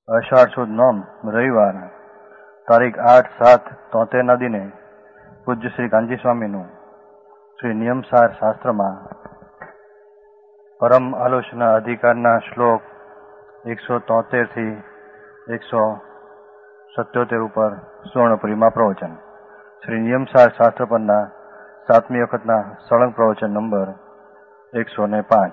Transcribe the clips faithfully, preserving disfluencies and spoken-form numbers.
અષાઢ સુદ નોમ રવિવાર તારીખ આઠ સાત તોતેરના દિને પૂજ્ય શ્રી કાંજી સ્વામીનું શ્રી નિયમસાર શાસ્ત્રમાં પરમ આલોચના અધિકારના શ્લોક એકસો તોતેર થી એકસો સત્યોતેર ઉપર સુવર્ણપુરીમાં પ્રવચન. શ્રી નિયમસાર શાસ્ત્ર પરના સાતમી વખતના સળંગ પ્રવચન નંબર એકસો ને પાંચ.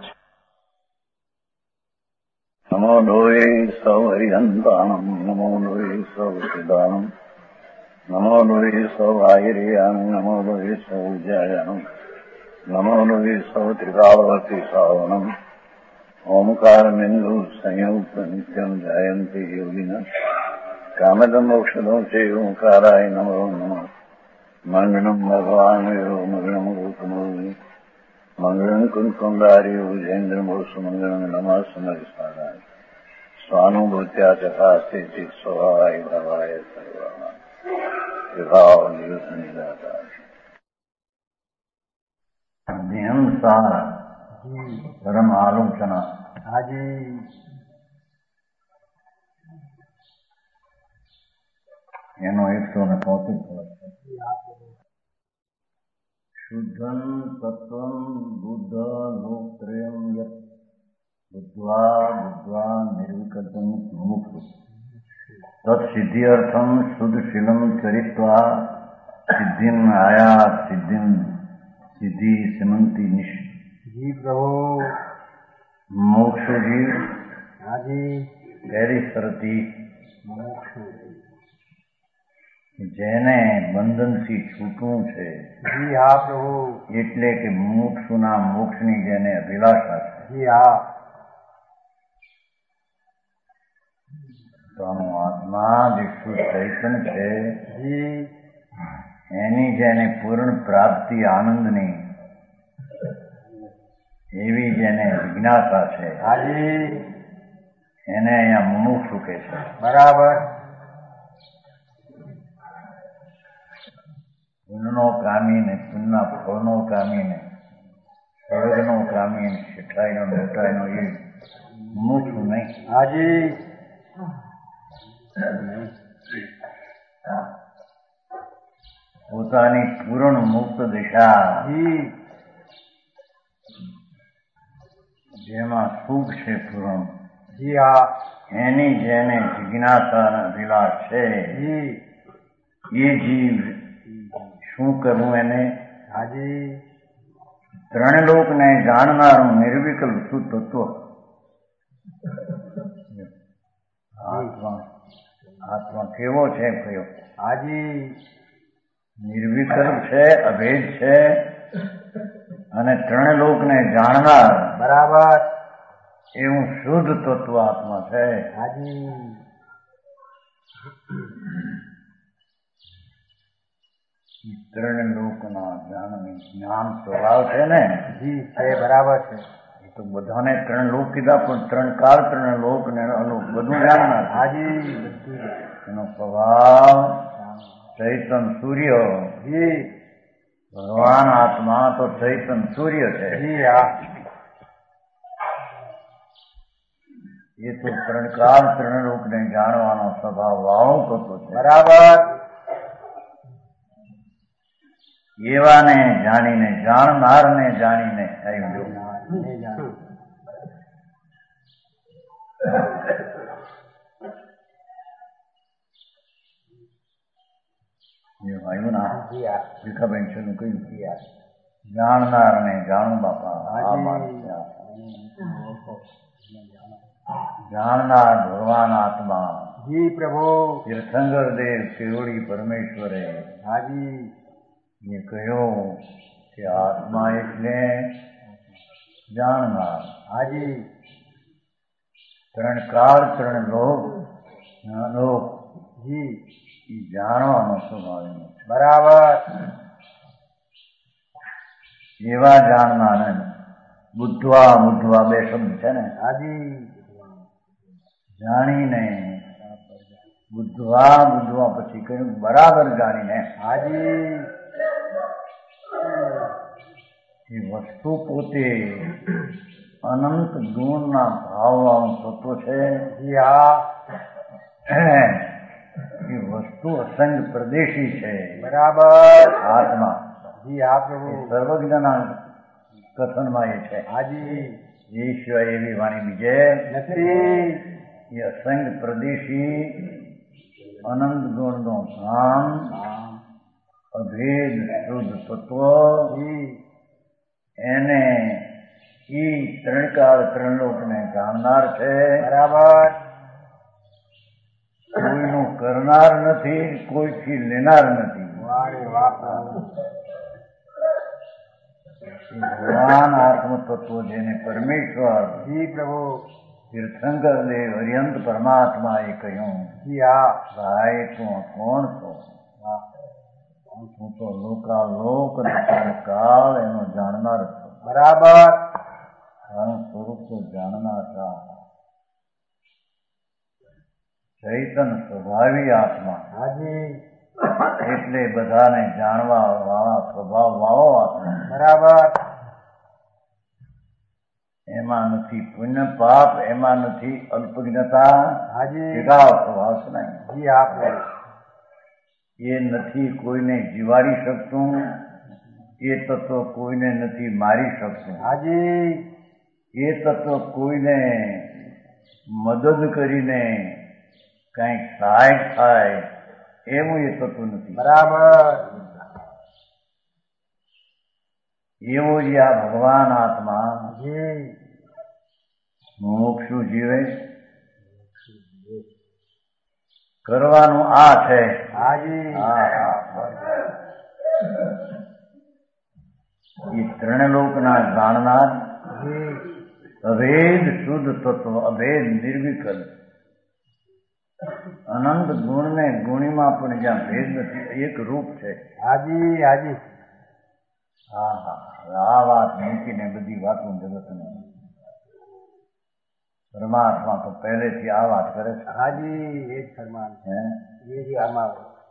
નમો લોહે સૌ હરિહંતાણમ નમો લોહે સૌ સિદ્ધાણમ નમો લોહે સૌ આયર્યામ નમો લોહે સૌ જયામ નમો લોહે સૌ ત્રિકાળવતી સાવનમ ઓમકાર બિંદુ સંયુક્ત નિત્યમ જયંતિ યોગિના કામદમ મોક્ષદો છે ઓંકારાય નમો નમઃ. મંગળમ ભગવાન મંગળમ ગોતમોહિ મંગળમ કુંકુંડાર્યો જૈન્દ્રમોષ મંગળમ નમઃ સમરિસ્વારાય સ્વાનુભૂત્યા ચકાસ્તે ચિત સ્વભાવાય ભાવાય સર્વા વિભાવ નિયુત નિરાતા નિયમસાર પરમ આલોચના. હાજી એનો એકસો ને ચોત્રીસ શુદ્ધમ તત્વમ બુદ્ધ લોકત્રયમ યત બુદ્ધ્વા બુદ્ધ્વા નિર્વિકલ્પમ મુમુક્ષુ તત્સિદ્ધ્યર્થમ શુદ્ધશીલમ ચરિત્વા સિદ્ધિમ આયા સિદ્ધિમ સિદ્ધિ સમંતિ નિશ. જી પ્રભુ. મોક્ષજી હાજી ગેરી સરતી મોક્ષ જેને બંધનથી છૂટવું છે. જી હા પ્રભુ. એટલે કે મુમુક્ષુના મોક્ષની જેને અભિલાષા છે. જી હા. તો આનો આત્મા જે શુદ્ધ ચૈતન છે જી એની જેને પૂર્ણ પ્રાપ્તિ આનંદની એવી જેને જિજ્ઞાસા છે હાજી એને અહીંયા મુમુક્ષુ કહે છે. બરાબર. પુણ્યનો કામી ને પુણ્યના ફળનો કામી ને સ્વર્ગનો કામી ને શીઠાઈનો મોટાઈનો એ મુમુક્ષુ નહીં. હાજી પોતાની પૂર્ણ મુક્ત દિશા જી જેમાં સુખ છે પૂર્ણ જી હા એની જેને જિજ્ઞાસા અભિલાષ છે જી એ જીવ શું કરવું એને? હાજી ત્રણ લોકને જાણનારું નિર્વિકલ્પ શુદ્ધ તત્વ આત્મા. આત્મા કેવો છે કયો? હાજી નિર્વિકલ્પ છે, અભેદ છે અને ત્રણ લોકને જાણનાર બરાબર એવું શુદ્ધ તત્વ આત્મા છે. હાજી ત્રણ લોકના જાણની જ્ઞાન સ્વભાવ છે ને. જી છે બરાબર છે. એ તો બધાને ત્રણ લોક કીધા પણ ત્રણ કાળ ત્રણ લોક ને અલોક બધું જાણનાર. હાજી એનો સ્વભાવ ચૈતન સૂર્ય. જી ભગવાન આત્મા તો ચૈતન સૂર્ય છે. જી હા એ તો ત્રણ કાળ ત્રણ લોકને જાણવાનો સ્વભાવ વાળું થતો છે. બરાબર. એવાને જાણીને જાણનારને જાણીને આવ્યું. આવ્યું ના ભીખાબેન છે કહ્યું જાણનારને જાણું બાપા. જાણનાર ભગવાન આત્મા. જી પ્રભુ. તીર્થંકર દેવ શિરોડી પરમેશ્વરે હાજી એ કહ્યું કે આત્મા એટલે જાણનાર. હાજી ત્રણ કાળ ત્રણ લોક લોક જી એ જાણવાનો સ્વભાવ છે. બરાબર. એવા જાણનાર બુદ્ધવા બુદ્ધવા બે શબ્દ છે ને. હાજી જાણીને બુદ્ધવા બુદ્ધવા પછી કહ્યું બરાબર જાણીને. હાજી એ વસ્તુ પોતે અનંત ગુણના ભાવવાળું તત્વ છે. જી હા એ વસ્તુ અસંગ પ્રદેશી છે. બરાબર. આત્મા જી હા પ્રભુ. સર્વજ્ઞના કથનમાં એ છે. હાજી. એ સિવાય એવી વાણી બીજે નથી. એ અસંગ પ્રદેશી અનંત ગુણનો ધામ અભેદ શુદ્ધ તત્વ એને ઈ ત્રણકાળ ત્રણલોકને જાણનાર છે. બરાબર. કોઈનું કરનાર નથી, કોઈથી લેનાર નથી. ભગવાન આત્મતત્વ જેને પરમેશ્વર જી પ્રભુ તીર્થંકર દેવ અર્યંત પરમાત્મા એ કહ્યું, જી હા ભાઈ તું કોણ છો? હું તો લોકાલોક કાળ એનો જાણનાર છું. બરાબર. તારું સ્વરૂપ તો જાણનાર હતા. ચૈતન સ્વભાવી આત્મા. હાજી. એટલે બધાને જાણવા વાળા સ્વભાવ વાળો આત્મા. બરાબર. એમાં નથી પુણ્ય પાપ, એમાં નથી અલ્પજ્ઞતા. હાજી. ટીકાવ સ્વભાવ છે નહીં. જી હા પ્રભુ. એ નથી કોઈને જીવાડી શકતું, એ તત્વ કોઈને નથી મારી શકતું. હાજી. એ તત્વ કોઈને મદદ કરીને કંઈક સહાયક થાય એવું એ તત્વ નથી. બરાબર. એવો જ આ ભગવાન આત્મા જી મોક્ષું જીવે કરવાનું આ છે. હાજી. એ ત્રણલોકના જાણનાર જી અભેદ શુદ્ધ તત્વ, અભેદ નિર્વિકલ્પ અનંત ગુણ ને ગુણીમાં પણ જ્યાં ભેદ નથી, એક રૂપ છે. હાજી. હાજી. હા હા આ વાત મૂકીને બધી વાતો જગતને પરમાત્મા તો પહેલેથી આ વાત કરે છે. હાજી. એ જ ફરમાન હે એ જ આમાં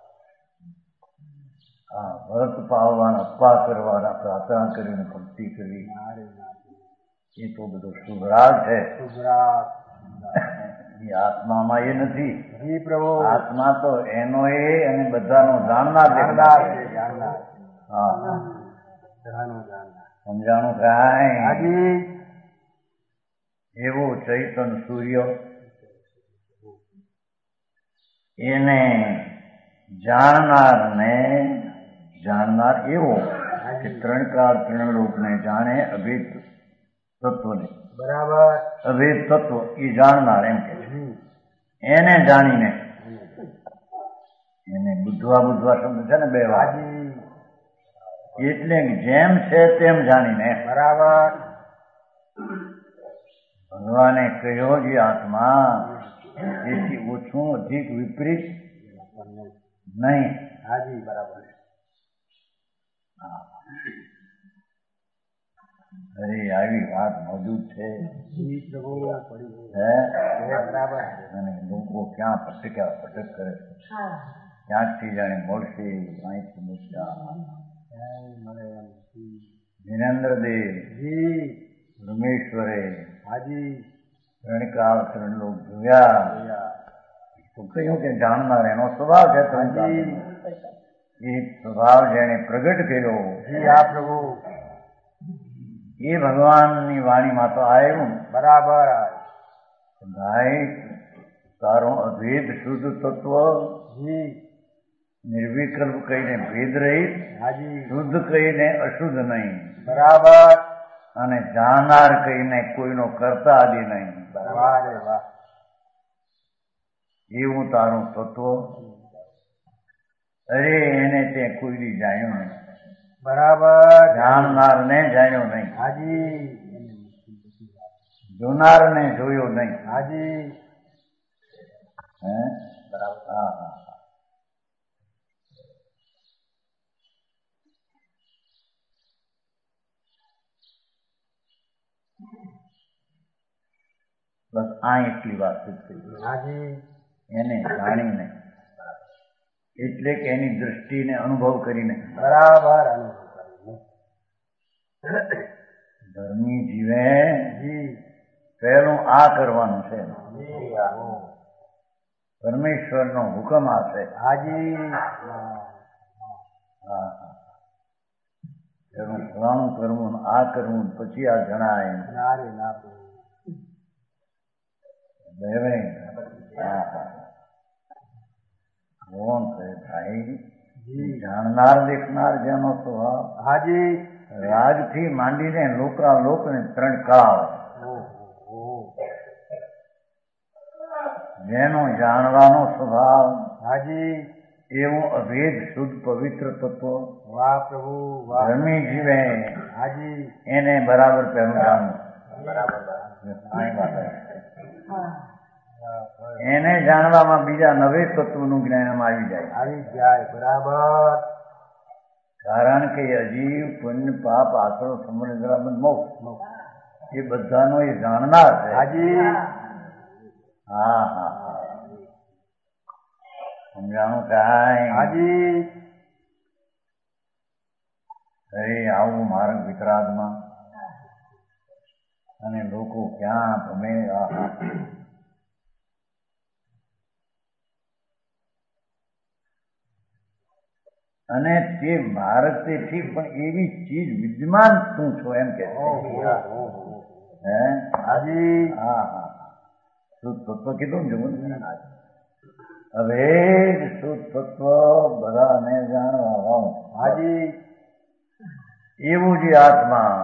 હા વ્રત પાળવાના, અપા કરવાના, પ્રાર્થના કરીને ભક્તિ કરવી, એ તો બધો શુભરાગ છે. ગુજરાત. એ આત્મામાં એ નથી. જી પ્રભુ. આત્મા તો એનો એ અને બધાનો જાણનાર જાણનાર છે, જાણનાર. હા બધાનું જાણનાર. સમજાણું કાંઈ? હાજી. એવો ચૈતન સૂર્ય એને જાણનાર ને જાણનાર એવો કે ત્રણ કાળ ત્રણ લોકને જાણે અભેદ તત્વને. બરાબર. અભેદ તત્વ એ જાણનાર એમ કે છે. એને જાણીને એને બુધવા બુધવા શબ્દ છે ને બે વાર. હાજી. એટલે જેમ છે તેમ જાણીને. બરાબર. ભગવાને કહ્યો જે આત્મા એથી ઓછું અધિક વિપરીત નહીં. હાજી. બરાબર. અરે આવી વાત મોજૂદ છે. જી પ્રભુ. પડી હે બરાબર. અને લોકો ક્યાં ભટક્યા ભટક કરે છે. ક્યાંકથી જાણે મળશે, અહીંથી મૂક્યા. વિરેન્દ્રદેવ જી રમેશ્વરે હાજી. ત્રણ કાળ ત્રણ લોક જોયા તો કહ્યું કે જાણનાર એનો સ્વભાવ છે. ત્રણ કાળ એ સ્વભાવ જેને પ્રગટ કર્યો જી હા પ્રભુ. એ ભગવાનની વાણીમાં તો આવ્યું. બરાબર. ભાઈ તારો અભેદ શુદ્ધ તત્વ જી નિર્વિકલ્પ કહીને ભેદ રહિત, હાજી. શુદ્ધ કહીને અશુદ્ધ નહીં, બરાબર. અને જાણનાર કહીને કોઈનો કરતા આદિ નહીં. વાહ રે વાહ. એવું તારું તત્વ. અરે એને તે કોઈ દી જાણ્યું નહીં. બરાબર. જાણનાર ને જાણ્યો નહીં. હાજી. જોનાર ને જોયો નહીં. હાજી. હે બરાબર. હા હા બસ આ એટલી વાત થઈ. હાજી. એને જાણીને એટલે કે એની દૃષ્ટિને અનુભવ કરીને. બરાબર. ધર્મી જીવે જી પહેલું આ કરવાનું છે. પરમેશ્વરનો હુકમ હશે. હાજી હા હા એનું ફલાણું કરવું ને આ કરવું ને પછી આ જણાય નારે ના દેવે. હા હા કોણ છે ભાઈ? જાણનાર દેખનાર જેનો સ્વભાવ હાજી રાજથી માંડીને લોકરા લોકને ત્રણ કાળ જેનો જાણવાનો સ્વભાવ હાજી એવું અભેદ શુદ્ધ પવિત્ર તત્વ વાહ પ્રભુ વાહ ધર્મી જીવે હાજી એને બરાબર પહેલું જાણવું. બરાબર એને જાણવામાં બીજા નવે તત્વનું જ્ઞાન આવી જાય. આવી જાય બરાબર. કારણ કે અજીવ પુણ્ય પાપ આશરો સમૃદ્ધ મોક્ષ એ બધાનો એ જાણનાર છે. હાજી હા હા સમજાણું કાંઈ? હાજી અરે આવું માર્ગ વિતરાગમાં અને લોકો ક્યાં તમે આહા અને તે માર્ગ તે ઠીક પણ એવી ચીજ વિદ્યમાન શું છો એમ કે હે હાજી હા હા શુદ્ધ તત્વ કીધું ને જમુન. હવે શુદ્ધ તત્વ બધાને જાણવા વાળું હાજી એવું જે આત્મા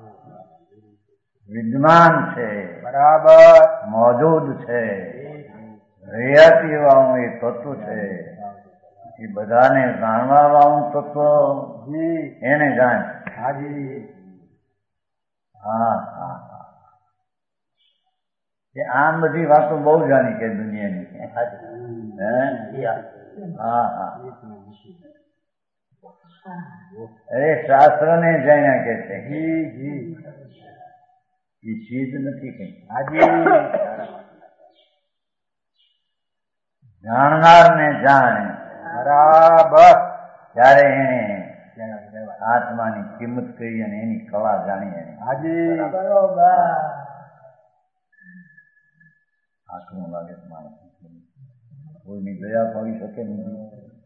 વિદ્યમાન છે બરાબર મોજૂદ છે હયાતી વાળું એ તત્વ છે એ બધાને જાણવા વાળું તત્વ એને જાણ. હાજી હા હા હા એ આમ બધી વાતો બહુ જાણી કે દુનિયાની. હે હા હા અરે શાસ્ત્ર ને જાણ્યા કે છે જી જી એ ચીજ નથી કઈ. હાજી જાણનાર ને જાણે બરાબર ત્યારે એને આત્માની કિંમત કરી અને એની કળા જાણી એને હાજી આકરું લાગે માણસ કોઈની દયા પાવી શકે નહીં.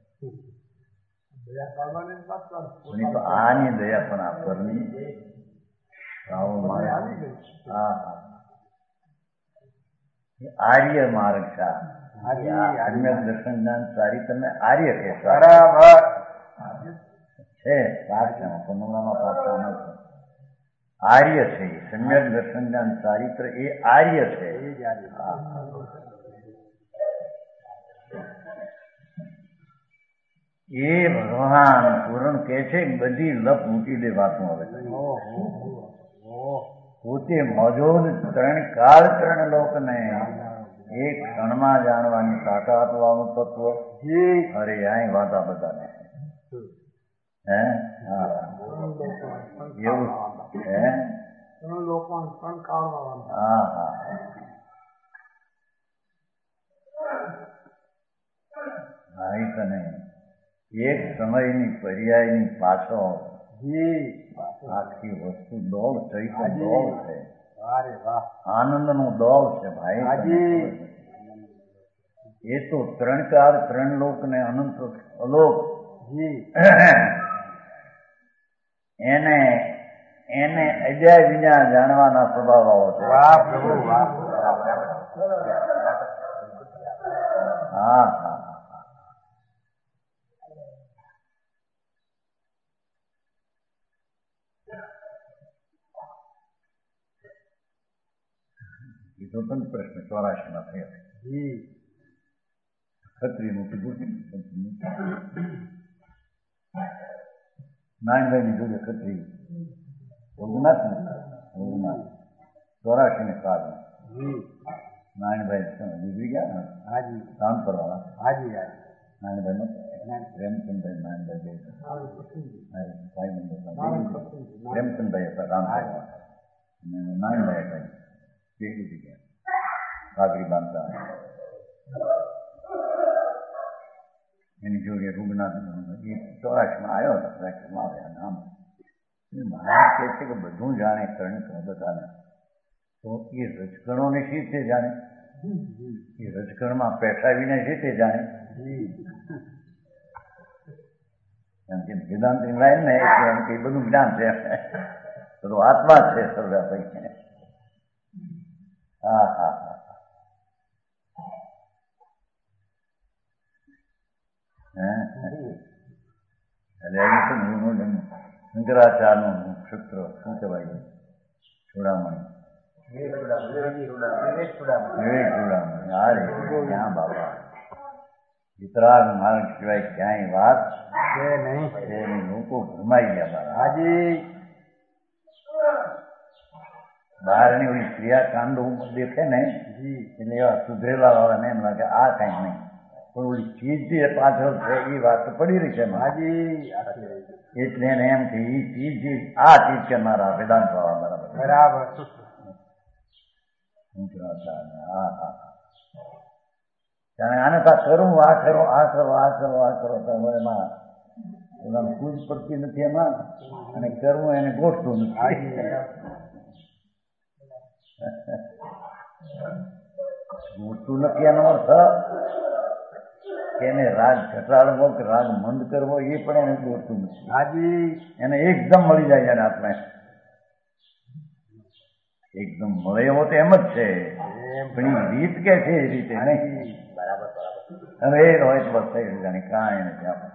કોઈની તો આની દયા પણ આ પરની આવો માર્ગ. હા હા આર્ય માર્ગ છે. આર્ય દર્શન જ્ઞાન સારી તમે આર્ય કે બરાબર છે પાઠશામાં પંદરમાં પાઠશામાં છે આર્ય છે. સમ્યક દર્શન જ્ઞાન ચારિત્ર એ આર્ય છે. એ ભગવાન પૂરણ કે છે બધી લપ મૂકી દે વાતો. હવે પોતે મોજૂદ ત્રણ કાળ ત્રણ લોકને એક ક્ષણમાં જાણવાની તાકાત વાળું તત્વ. અરે અહીં વાતા બધાને હે હા એવું હે હા હા ભાઈ તને એક સમયની પર્યાયની પાછળ આખી વસ્તુ દોડ થઈ તો દોડ છે. આનંદનું દોડ છે ભાઈ. એ તો ત્રણ કાર ત્રણ લોક ને અનંત અલોક એને એને અજ્ઞા વિના જાણવાના સ્વભાવ આવો છે. હા હા એ તો પણ પ્રશ્ન ચોરાશીમાં થયો. ખત્રીનું કીધું નાનભાઈની જોડે ખત્રી રઘુનાથ ને રઘુનાથ ચોરાશી ને કાળમાં નાનભાઈ ગુજરી ગયા ને રામપર વાળા નાનભાઈ પ્રેમચંદભાઈ નાનભાઈ ભાઈ નંબર પ્રેમચંદભાઈ હતા રામપર વાળા અને નાનભાઈ હતા તે ગુજરી ગયા કાગરી બાંધતા એની જોડે રૂગનાથ એ ચોરાશીમાં આવ્યો હતો પ્રેક્ટિસમાં આવ્યા નામ મહારાજ કહે છે કે બધું જાણે કર્ણ બધાને તો એ રજગણોને શી રીતે જાણે એ રજકણમાં પેઠાવીને જીતે જાય. એમ કે વેદાંતની લાઈન ને એમ કે બધું જ્ઞાન છે, બધું આત્મા છે સર્વવ્યાપી. હા હા હા એટલે શંકરાચાર્યનું સૂત્ર શું કહેવાય? ચૂડામણી, વિવેક ચૂડામણી. આ રે ક્યાં બાબા, વિતરાગ માર્ગ સિવાય ક્યાંય વાત છે નહીં. લોકો ભરમાઈ ગયા મારા. હાજી બહારની ઓલી ક્રિયાકાંડો દેખે ને એટલે એવા સુધરેલા વાળાને એમ લાગે આ કઈ નહીં, પણ ઓલી ચીજ જે પાછળ છે એ વાત પડી રહી છે. હાજી એટલે એને એમ કે એ ચીજ આ ચીજ કે મારા વેદાંત વાળા બરાબર બરાબર. હા હા આને તા કરું આ કરો આ કરો આ કરો આ કરો એમાં એમાં કુજ પડતી નથી એમાં, અને કરવું એને ગોઠતું નથી. ગોઠતું નથી એનો અર્થ કે એને રાગ ઘટાડવો કે રાગ મંદ કરવો એ પણ એને ગોઠતું નથી. હાજી એને એકદમ મળી જાય છે આપણે, એકદમ મળે એવો તો એમ જ છે, પણ એ રીત કે છે એ રીતે નહીં. બરાબર બરાબર. હવે એ હોય તો બસ થઈ જાણે કાંઈ નથી. આપણે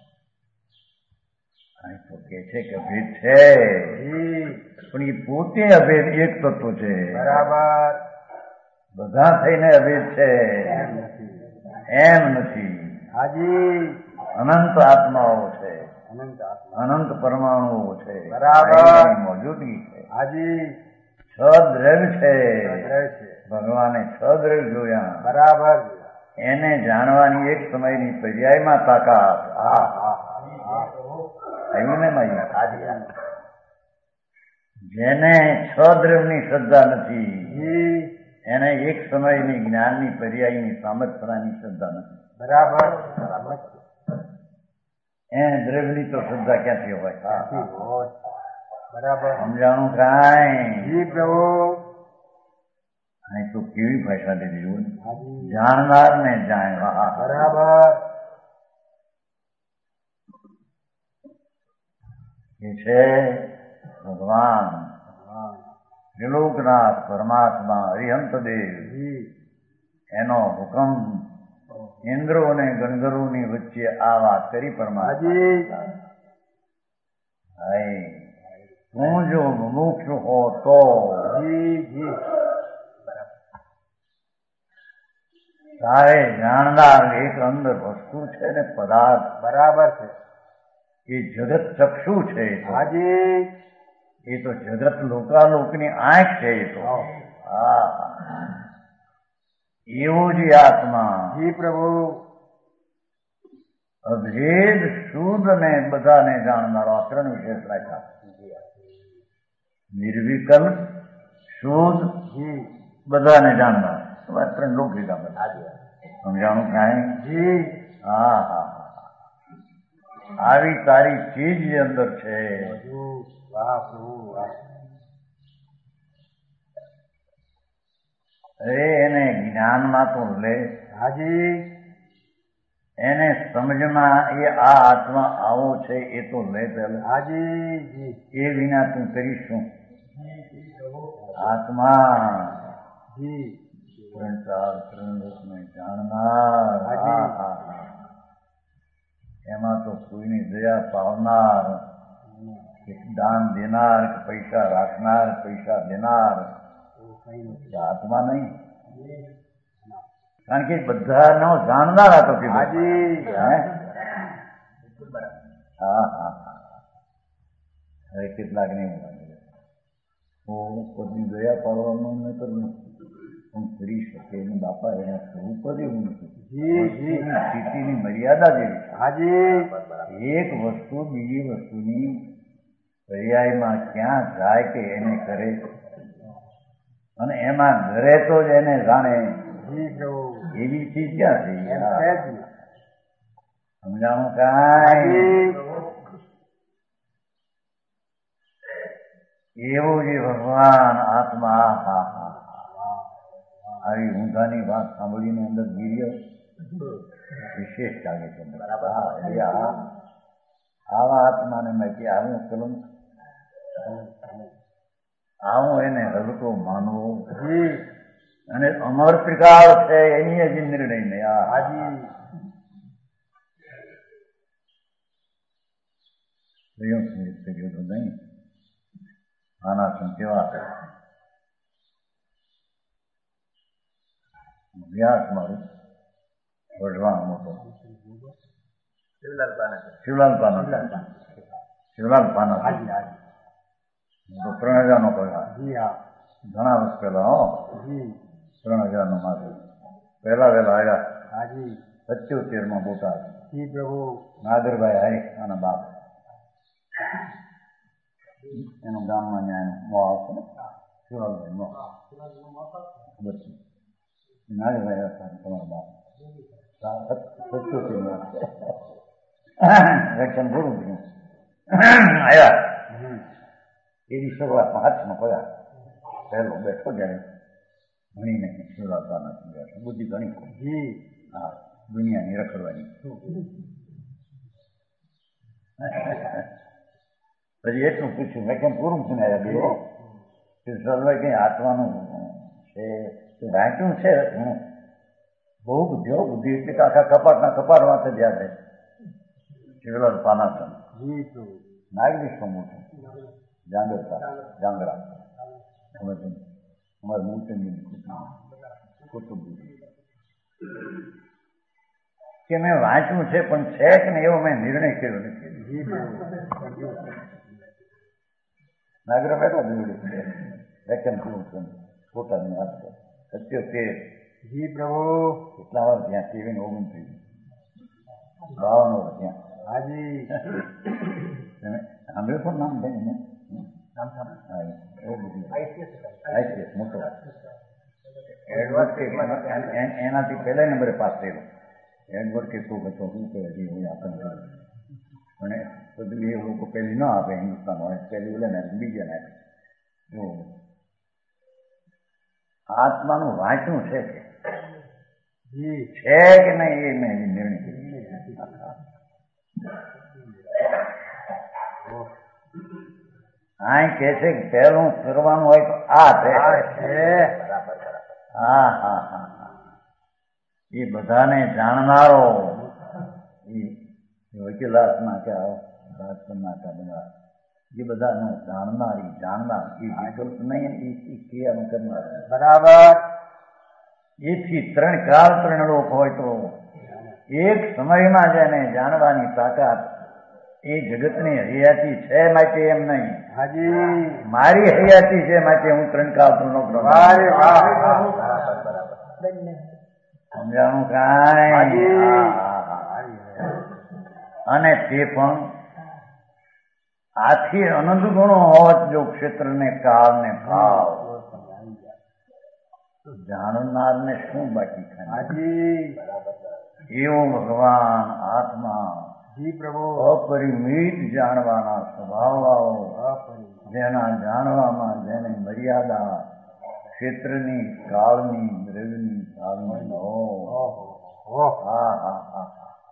કાંઈ તો કે છે કે ભેદ છે, પણ એ પોતે અભેદ એક તત્વ છે. બરાબર. બધા થઈને અભેદ છે એમ નથી. હાજી અનંત આત્માઓ છે, અનંત પરમાણુઓ છે, બરાબર મોજૂદગી છે. હાજી છ દ્રવ્ય છે, ભગવાને છ દ્રવ્ય જોયા. બરાબર. એને જાણવાની એક સમયની પર્યાયમાં તાકાત. આવ્યું ને મારી? જેને છ દ્રવ્યની શ્રદ્ધા નથી એને એક સમયની જ્ઞાનની પર્યાયની સામર્થ્યની શ્રદ્ધા નથી. બરાબર. એને દ્રવ્યની તો શ્રદ્ધા ક્યાંથી હોય? બરાબર. સમજાણું કાંઈ? અહીં તો કેવી ભાષા લીધી જાણનાર ને જાણવા. બરાબર. એ છે ભગવાન ત્રિલોકનાથ પરમાત્મા હરિહંતદેવ. એનો હુકમ ઇન્દ્રો અને ગંધર્વોની વચ્ચે આ વાત કરી પરમાત્મા. તું જો મુમુક્ષ હો તો તારે જાણનાર એક અંદર વસ્તુ છે ને પદાર્થ. બરાબર છે. એ જગત ચક્ષુ છે. હાજી એ તો જગત લોકાલોકની આંખ છે. એ તો હા એવો જ આત્મા. જી પ્રભુ. અભેદ શુદ્ધ ને બધાને જાણનારો આ ત્રણ વિશેષ રાખ્યા. નિર્વિકલ્પ, શુદ્ધ, બધાને જાણનાર. ત્રણ લોક લીધા બધા. સમજાણું કાંઈ? જી હા હા હા. આવી તારી ચીજ અંદર છે. અરે એને જ્ઞાનમાં તો લે. હાજી એને સમજમાં એ આ આત્મા આવો છે એ તો લે પેલા. હાજી એ વિના તું કરીશું આત્મા ત્રણ ચાર ત્રણ રસને જાણનાર. એમાં તો કોઈની દયા પાવનાર, દાન દેનાર, પૈસા રાખનાર, પૈસા દેનાર આત્મા નહીં. કારણ કે બધાનો જાણનાર હતો કીધું. હા હા હવે કેટલાક નહીં હું પોતની દયા પાડવાનું મેં કર્યું પણ કરી શકે એને બાપા એને થવું પડે એવું નથી. સ્થિતિની મર્યાદા જેવી. હાજી એક વસ્તુ બીજી વસ્તુની પર્યાયમાં ક્યાં જાય કે એને કરે અને એમાં ઘરે તો જ એને જાણે એવી ચીજ ક્યાં થઈ? સમજાણું કાંઈ? એવો જે ભગવાન આત્મા. હા હા આવી ઊંધાની વાત સાંભળીને અંદર ગીર્યો વિશેષ લાગે છે. બરાબર. એટલે આ આવા આત્માને માહિતી આવું કલમ આવું એને હલકો માનવો અને અમર ત્રિકાળ છે એની હજી નિર્ણય નહીં. હાજી નહીં આના સંકેવા વ્યાસ મારું વઢવાણ મોટો શિવલાલ પાના શિવલાલ પાના શિવલાલ પાના તો ત્રણ હજાર નો પગાર ઘણા વર્ષ પહેલા હો ત્રણ હજાર નો માથે પહેલા વહેલા આવ્યા પંચોતેર માં બોટાદ પ્રભુ નાગરભાઈ હાઈ અને બાપ એનું ગામમાં ત્યાં મો આવશે ને શિવલાલભાઈ મો ખબર છે નાગરભાઈ તમારા બાપ પંચોતેર માં વેક્શન પૂરું થયું આવ્યા એની શરૂઆતમાં હાથમાં પગાર પહેલો બેઠો જાય ભણીને શિવલાલપાના બુદ્ધિ ઘણી હા દુનિયાની રખડવાની. પછી એટલું પૂછ્યું મેં કેમ પૂરું થઈને આવ્યા બે શિવલાલભાઈ કઈ આત્માનું છે વાંચ્યું છે ઘણું બહુ બુદ્ધિઓ બુદ્ધિ એટલે આખા કપાટના કપાટ વાત જ યાદ છે. શિવલાલ પાનાસન નાગરિક સમૂહ છે જાંગરતા જાંગરા અમારે મોટની કુટુંબ કે મેં વાંચ્યું છે પણ છે કે ને એવો મેં નિર્ણય કર્યો નથી. નાગરા બેઠા જોડે વેકન પૂરું છે પોતાની વાત છે સત્યોતેર જી પ્રભુ કેટલા વાર ત્યાં કેવીને ઓગણત્રીસ બાવન વર્ષ ત્યાં હાજી સાંભળ્યું પણ નામ છે મોટો એડવર્ડ એનાથી પહેલા નંબરે પાસ થયેલો. એડવર્ડ કે શું હતો શું કહે હજી આપણને અને બધું એ લોકો પહેલી ન આપે હિન્દુસ્તાન હોય પહેલી બોલે ને બીજા ને જો આત્માનું વાંચવું છે કે છે કે નહીં એ મેં નિર્ણય કર્યો. આ કે છે કે પહેલું કરવાનું હોય તો આ છે. હા હા હા એ બધાને જાણનારો એ વકીલાતના કે રાજકારણના કે બધા એ બધાને જાણનારી જાણનાર એ વિકલ્પ નહીં એ ક્રિયાનું કરનાર બરાબર. એથી ત્રણ કાળ ત્રણ લોક હોય તો એક સમયમાં જેને જાણવાની તાકાત એ જગતની હયાતી છે માટે એમ નહીં હાજી મારી હયાતી છે માટે હું ત્રણ કાળ ત્રણ લોક સમજાણું કાંઈ અને તે પણ આથી અનંત ગુણો હોત જો ક્ષેત્રને કાળ ને ભાવ જાણનારને શું બાકી થાય એવો ભગવાન આત્મા અપરિમિત જાણવાના સ્વભાવ જેના જાણવામાં જેને મર્યાદા ક્ષેત્રની કાળની દ્રવ્યની કાળની હા હા હા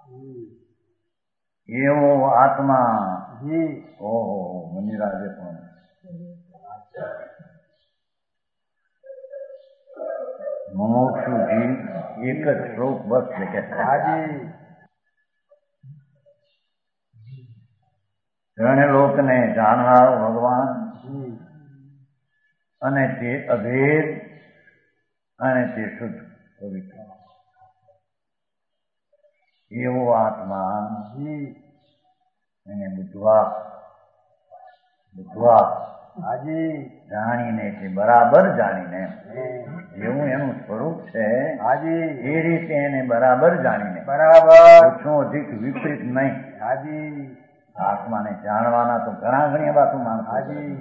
એવો આત્મા ઓહો મનિરાજે પણ મુમુક્ષુ જીવ એક જ શ્લોક બસ કે ત્રણે લોકને જાણનારો ભગવાન અને તે અભેદ અને તે શુદ્ધ પવિત્ર એવો આત્મા એને બુદ્ધવા બુદ્ધવા જાણીને કે બરાબર જાણીને જેવું એનું સ્વરૂપ છે એ રીતે એને બરાબર જાણીને બરાબર ઓછું અધિક વિપરીત નહીં હાજી આત્માને જાણવાના તો ઘણા ઘણી વાતો માણસ હાજી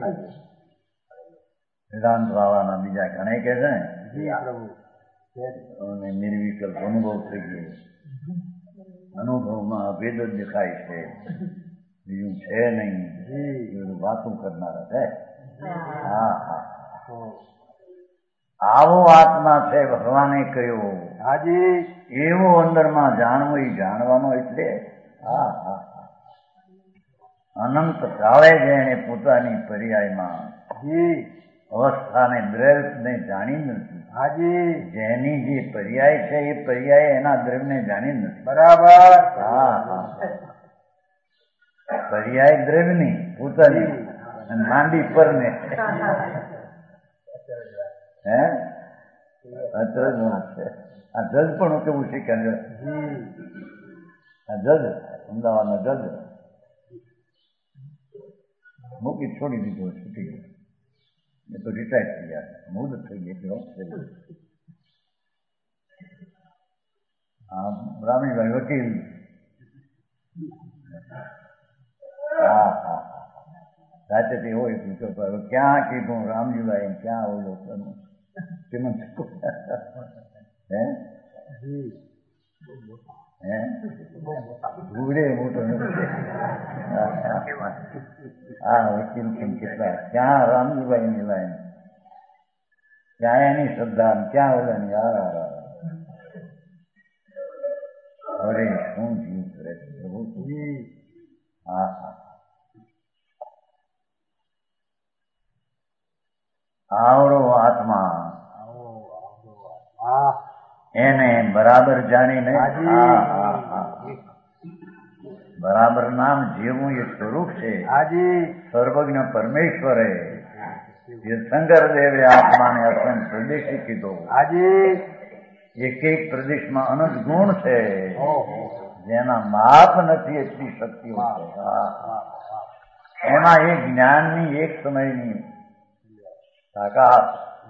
વેદાંત વાળાના બીજા ઘણા કે છે ને નિર્વિકલ્પ અનુભવ થઈ ગયો અનુભવમાં અભેદ જ દેખાય છે બીજું છે નહીં વાતો કરનારા છે હા હા આવો આત્મા છે ભગવાને કહ્યો. હાજી એવું અંદરમાં જાણવું એ જાણવાનો એટલે હા હા અનંત કાળે જેને પોતાની પર્યાયમાં જી અવસ્થાને દ્રવ્યને જાણી નથી. હાજી જેની જે પર્યાય છે એ પર્યાય એના દ્રવ્યને જાણી નથી. બરાબર હા હા પર્યાય દ્રવ્યની પોતાની અને માંડી પર ને હે અચરજ વાત છે. આ જજ પણ કેવું શીખ્યા આ જજ અમદાવાદનો જજ મૂકી છોડી દીધો છૂટી ગયો એ તો રિટાયર થઈ ગયા મુદ થઈ ગઈ એટલે હા રામીભાઈ વકીલ હા હા રાતે હોય ક્યાં કીધું રામજીભાઈ ક્યાં ઓલો શ્રીમંત હે હે ઘૂડે મોટો નથી. હા વકીલ પણ કેટલા ક્યાં રામજીભાઈ ની લાઈન ક્યાં એની શ્રદ્ધા ક્યાં ઓલાની યાર અરે શું જીવ કરે છે પ્રભુ. હા હા આવડો આત્મા એને બરાબર જાણીને બરાબર નામ જેવું એ સ્વરૂપ છે. સર્વજ્ઞ પરમેશ્વરે તીર્થંકર દેવે આત્માને અસંગ પ્રદેશી કીધો. એક એક પ્રદેશમાં અનંત ગુણ છે જેના માપ નથી એટલી શક્તિઓ છે. એમાં એક જ્ઞાનની એક સમયની તાકાત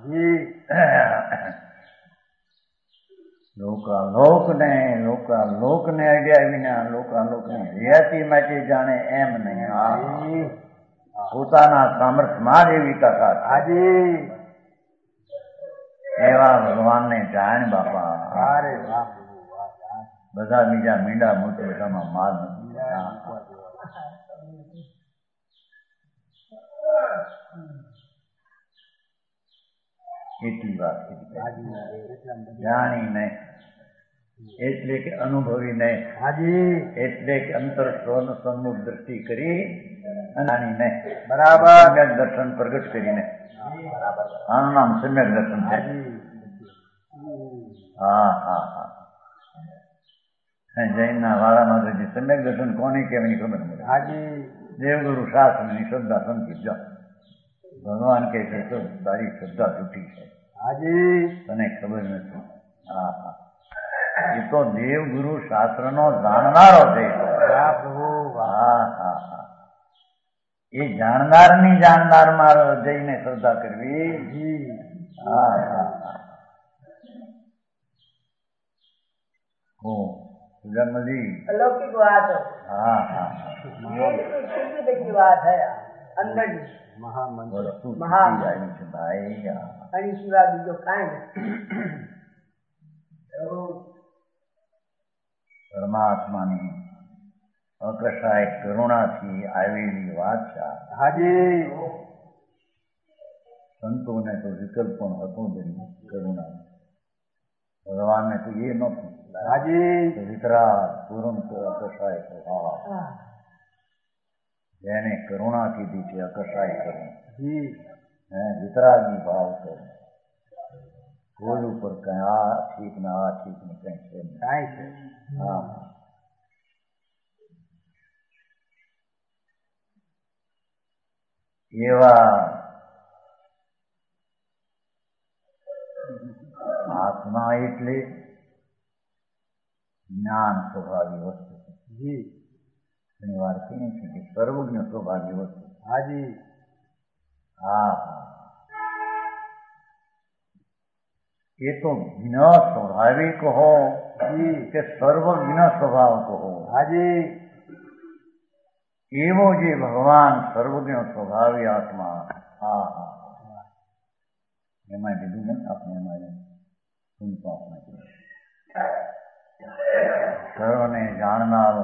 લોકાલોકને લોકાલોકને અડ્યા વિના લોકાલોકને હયાતી માટે જાણે એમ નહીં. પોતાના સામર્થ્યમાં જ એવી તાકાત એવા ભગવાનને જાણ બાપા. બધા બીજા મીંડા મૂત્ર બધામાં માલ નથી. એટલી વાત જાણી નહીં એટલે કે અનુભવી નહીં એટલે કે અંતર સ્વન સન્મુખ દ્રષ્ટિ કરી જાણી નહીં બરાબર દર્શન પ્રગટ કરીને આનું નામ સમ્યક દર્શન છે. હા હા હા જૈનના વાળામાં તો સમ્યક દર્શન કોને કેવાની ખબર મળે. દેવગુરુ શાસ્ત્રની શ્રદ્ધા સંકિત જાઓ ભગવાન કહે છે તો તારી શ્રદ્ધા તૂટી છે તને ખબર નથી. હા હા એ તો દેવગુરુ શાસ્ત્રનો જાણનારો છે. હા હા હા એ જાણનારની જાણનારમાં જઈને શ્રદ્ધા કરવી. હા હા હા હો સુજન્મજી अलौकिक बात है. હા હા ये किसी की बात है अंदर की વસ્તુ આવી છે ભાઈ. અને સિવાય બીજો કાંઈ પરમાત્માની અકશાય કરુણાથી આવેલી વાત છે. સંતોને તો વિકલ્પ પણ હતો જ કરુણા. ભગવાનને તો એ નતું વિતરા તુરંત અકશાય સ્વભાવ. જેને કરુણા કીધી છે અકશાય કરું હે વિતરાગી ભાવ કરો કોઈ ઉપર કઈ આ ઠીક ને આ ઠીક ને કઈ છે કાંઈ છે. હા એવા આત્મા એટલે જ્ઞાન સ્વભાવી વસ્તુ છે. ઘણી વાર કહીએ છીએ કે સર્વજ્ઞ સ્વભાવી વસ્તુ. હાજી હા હા એ તો જ્ઞ સ્વાભાવિક હો કે સર્વજ્ઞ સ્વભાવ કહો. હાજી એવો જે ભગવાન સર્વજ્ઞ સ્વભાવી આત્મા. હા હા એમાં કીધું ને આપણે એમાં સર્વને જાણનારો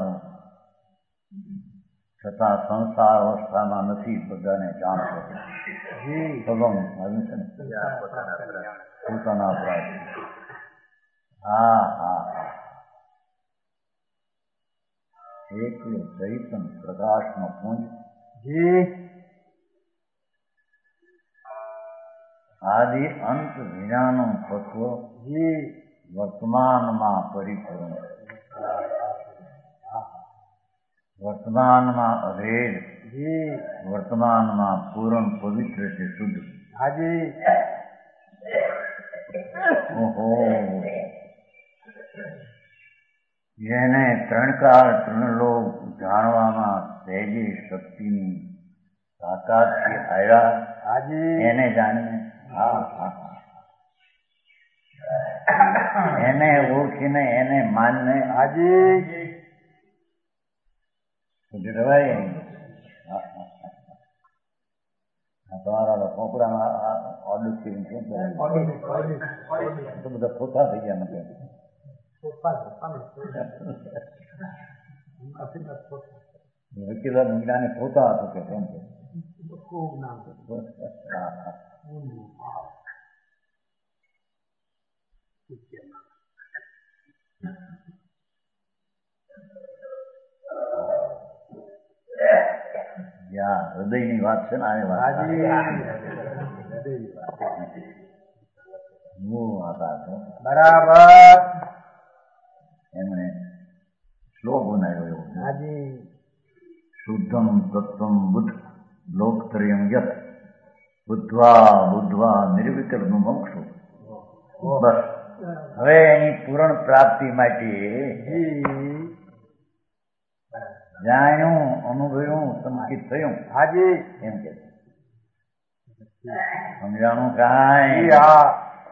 છતાં સંસાર અવસ્થામાં નથી બધાને જાણતો. ભગવાન આવ્યું છે ને પોતાના અપરાધ. હા હા હા એકલો ચૈતન પ્રકાશનો પુંજ જી આદિ અંત વિનાનું તત્વ જી વર્તમાનમાં પરિપૂર્ણ, વર્તમાનમાં અભેદ, જી વર્તમાનમાં પૂર્ણ પવિત્ર છે, શુદ્ધ. હાજી ઓહો જેને ત્રણ કાળ ત્રણ લોક જાણવામાં સહેજે શક્તિની તાકાતથી આવ્યા હાજી એને જાણીને હા હા એને ઓળખીને એને માનને હાજી રવાય. તમારા કોકડામાં ઓર્ડર કરીને શું તો બધા ખોટા થઈ ગયા નથી. વકીલાત જ્ઞાની ખોટા હતું કે કેમ છે? જ્યાં હૃદયની વાત છે ને આ વાત મૂળ વાત આ છે. બરાબર એમણે શ્લોક બનાવ્યો એવો હાજી શુદ્ધમ તત્વમ બુદ્ધ લોકત્રયમ યત બુદ્ધવા બુદ્ધવા નિર્વિકલ્પનું મોક્ષો. બસ હવે એની પૂર્ણ પ્રાપ્તિ માટે જાણ્યું અનુભવ્યું સંકિત થયું હાજી એમ કે સમજાણું કાંઈ હા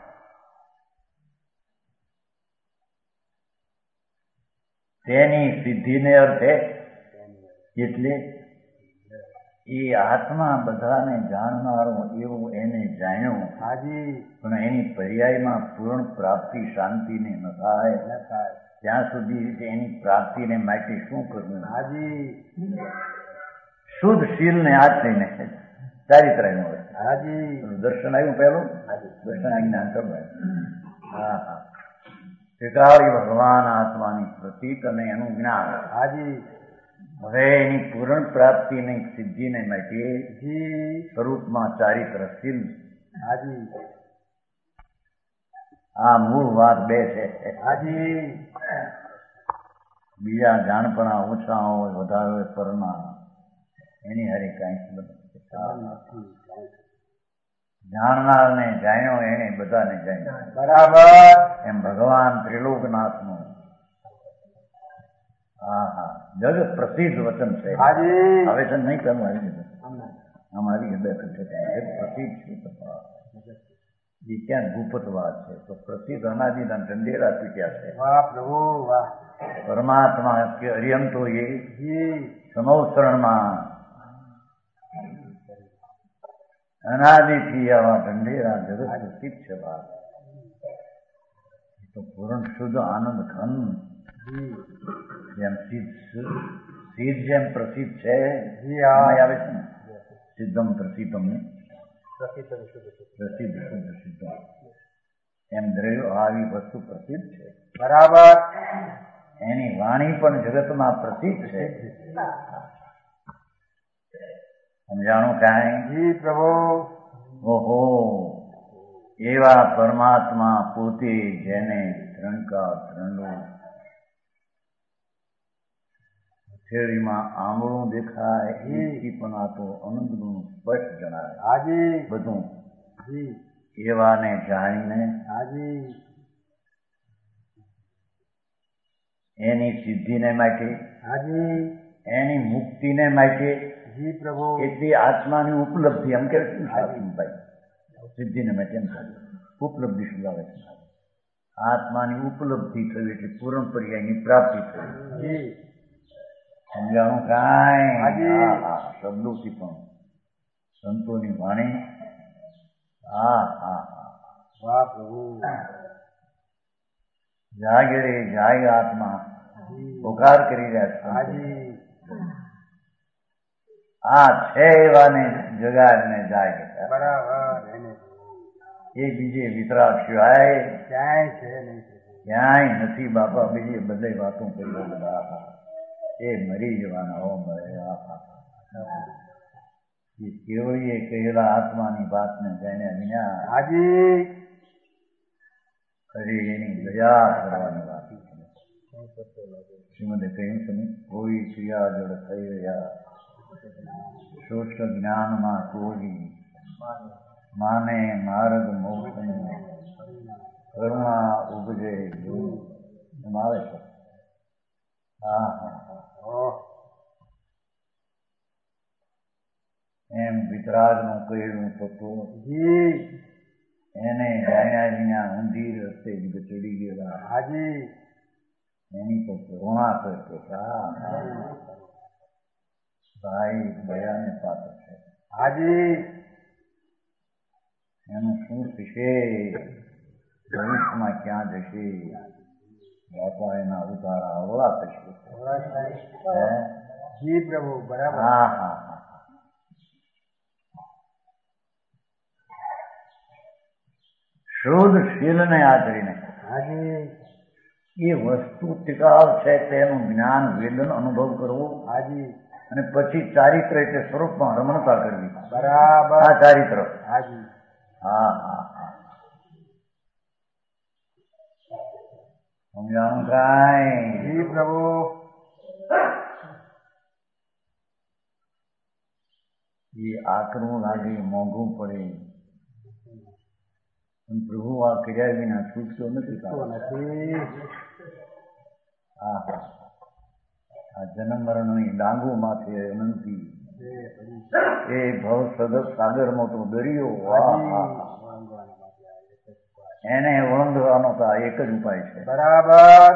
તેની સિદ્ધિને અર્થે એટલે એ આત્મા બધાને જાણનારો એવું એને જાણ્યું હાજી પણ એની પર્યાયમાં પૂર્ણ પ્રાપ્તિ શાંતિને ન થાય ન થાય ત્યાં સુધી એની પ્રાપ્તિને માટે શું કરવું? હાજી શુદ્ધ શીલને હાથ લઈને ચારિત્ર હાજી દર્શન આવ્યું પહેલું દર્શન આજ્ઞાન કરવું. હા હા સ્વીકારી ભગવાન આત્માની પ્રતીક અને એનું જ્ઞાન. હાજી હવે એની પૂર્ણ પ્રાપ્તિની સિદ્ધિને માટે જી સ્વરૂપમાં ચારિત્રશીલ. હાજી આ મૂળ વાત બે છે. હાજી બીજા જાણપણા ઓછા હોય વધારે હોય પરના એની હારી કાંઈ સંબંધ નથી. જાણનારને જાણ્યો એને બધાને જાણ્યો. બરાબર એમ ભગવાન ત્રિલોકનાથનું હા હા જગત પ્રસિદ્ધ વચન છે. હાજી હવે છે નહીં કરવું આવી જશે અમારી હૃદય છે જગત પ્રસિદ્ધ છે. એ ક્યાં ગુપતવાદ છે તો પ્રસિદ્ધ અનાદિના ઢંઢેરા પીટ્યા છે. વાહ પ્રભુ વાહ પરમાત્મા કે અરિયંતો એ જી સમવસરણમાં અનાદિથી આવા ઢંઢેરા જગત પ્રસિદ્ધ છે. વાત તો પૂર્ણ શુદ્ધ આનંદ ઘન જેમ સિદ્ધ સિદ્ધ જેમ પ્રસિદ્ધ છે જી હા આવે છે ને સિદ્ધમ પ્રસિદ્ધમ ને પ્રસિદ્ધ શુદ્ધ સિદ્ધમ એમ દ્રવ્ય આવી વસ્તુ પ્રસિદ્ધ છે. બરાબર એની વાણી પણ જગતમાં પ્રસિદ્ધ છે. સમજાણું કાંઈ? જી પ્રભુ ઓહો એવા પરમાત્મા પોતે જેને ત્રણકા ત્રણલો હથેળીમાં આંબળું દેખાય એથી પણ આ તો અનંતનું સ્પષ્ટ જણાય. હાજી બધું જી એવાને જાણીને હાજી એની સિદ્ધિને માટે હાજી એની મુક્તિને માટે જી પ્રભુ એટલી આત્માની ઉપલબ્ધિ એમ કે ભાઈ સિદ્ધિને માટે એમ થાય ઉપલબ્ધિ શું આવે છે? આત્માની ઉપલબ્ધિ થવી એટલે પૂર્ણ પર્યાયની પ્રાપ્તિ થવી. જી સમજાણું કાંઈ? હાજી. હા હા શબ્દોથી પણ સંતોની વાણી. હા હા હા વાહ પ્રભુ જાગે રે જાગે આત્મા પોકાર કરી રહ્યા છે. હાજી આ છે એવાને જગાડને જાગે. બરાબર એને એ બીજે વિતરાગ સિવાય ક્યાંય છે નહીં પ્રભુ. ક્યાંય નથી બાપા. બીજી બધે વાતો કરી બધા એ મરી જવાના હો મરે. એ કેવળીએ કહેલા આત્માની વાતને જેને વિના હાજી કરી એની દયા કરવાની વાત શ્રીમદે કહ્યું છે ને, કોઈ ક્રિયા જડ થઈ રહ્યા શુષ્ક જ્ઞાનમાં કોઈ માને માર્ગ મોક્ષનો કરુણા ઉપજે એમ આવે છે. હા હા ઓહ, એમ વિતરાગનું કહેલું થતું જી એને જાણ્યા વિના ઊંધી રસ્તે જ ચડી ગયેલા હાજી એની તો કરુણા કરતો. હા ભાઈ દયાને પાત્ર છે. હાજી એનું શું થશે, ભવિષ્યમાં ક્યાં જશે બાપા, એના ઉતારા અવળા થશે. હે? જી પ્રભુ બરાબર. હા હા હા શુદ્ધ શીલને આચરીને હાજી એ વસ્તુ ટિકાવ છે તેનું જ્ઞાન વેદન અનુભવ કરવો હાજી અને પછી ચારિત્ર એટલે સ્વરૂપમાં રમણતા કરવી. બરાબર. આ ચારિત્ર. હાજી હા હા હા સમજાણું કાંઈ? જી પ્રભુ. એ આકરું લાગે, મોંઘું પડે, પણ પ્રભુ આ કર્યા વિના છૂટતો નથી. તો નથી. હા હા આ જન્મ મરણની ડાંગુ માથે અનંતી એ ભવ સદત સાગર મોટો દરિયો. એને ઓળંગવાનો તો આ એક જ ઉપાય છે. બરાબર.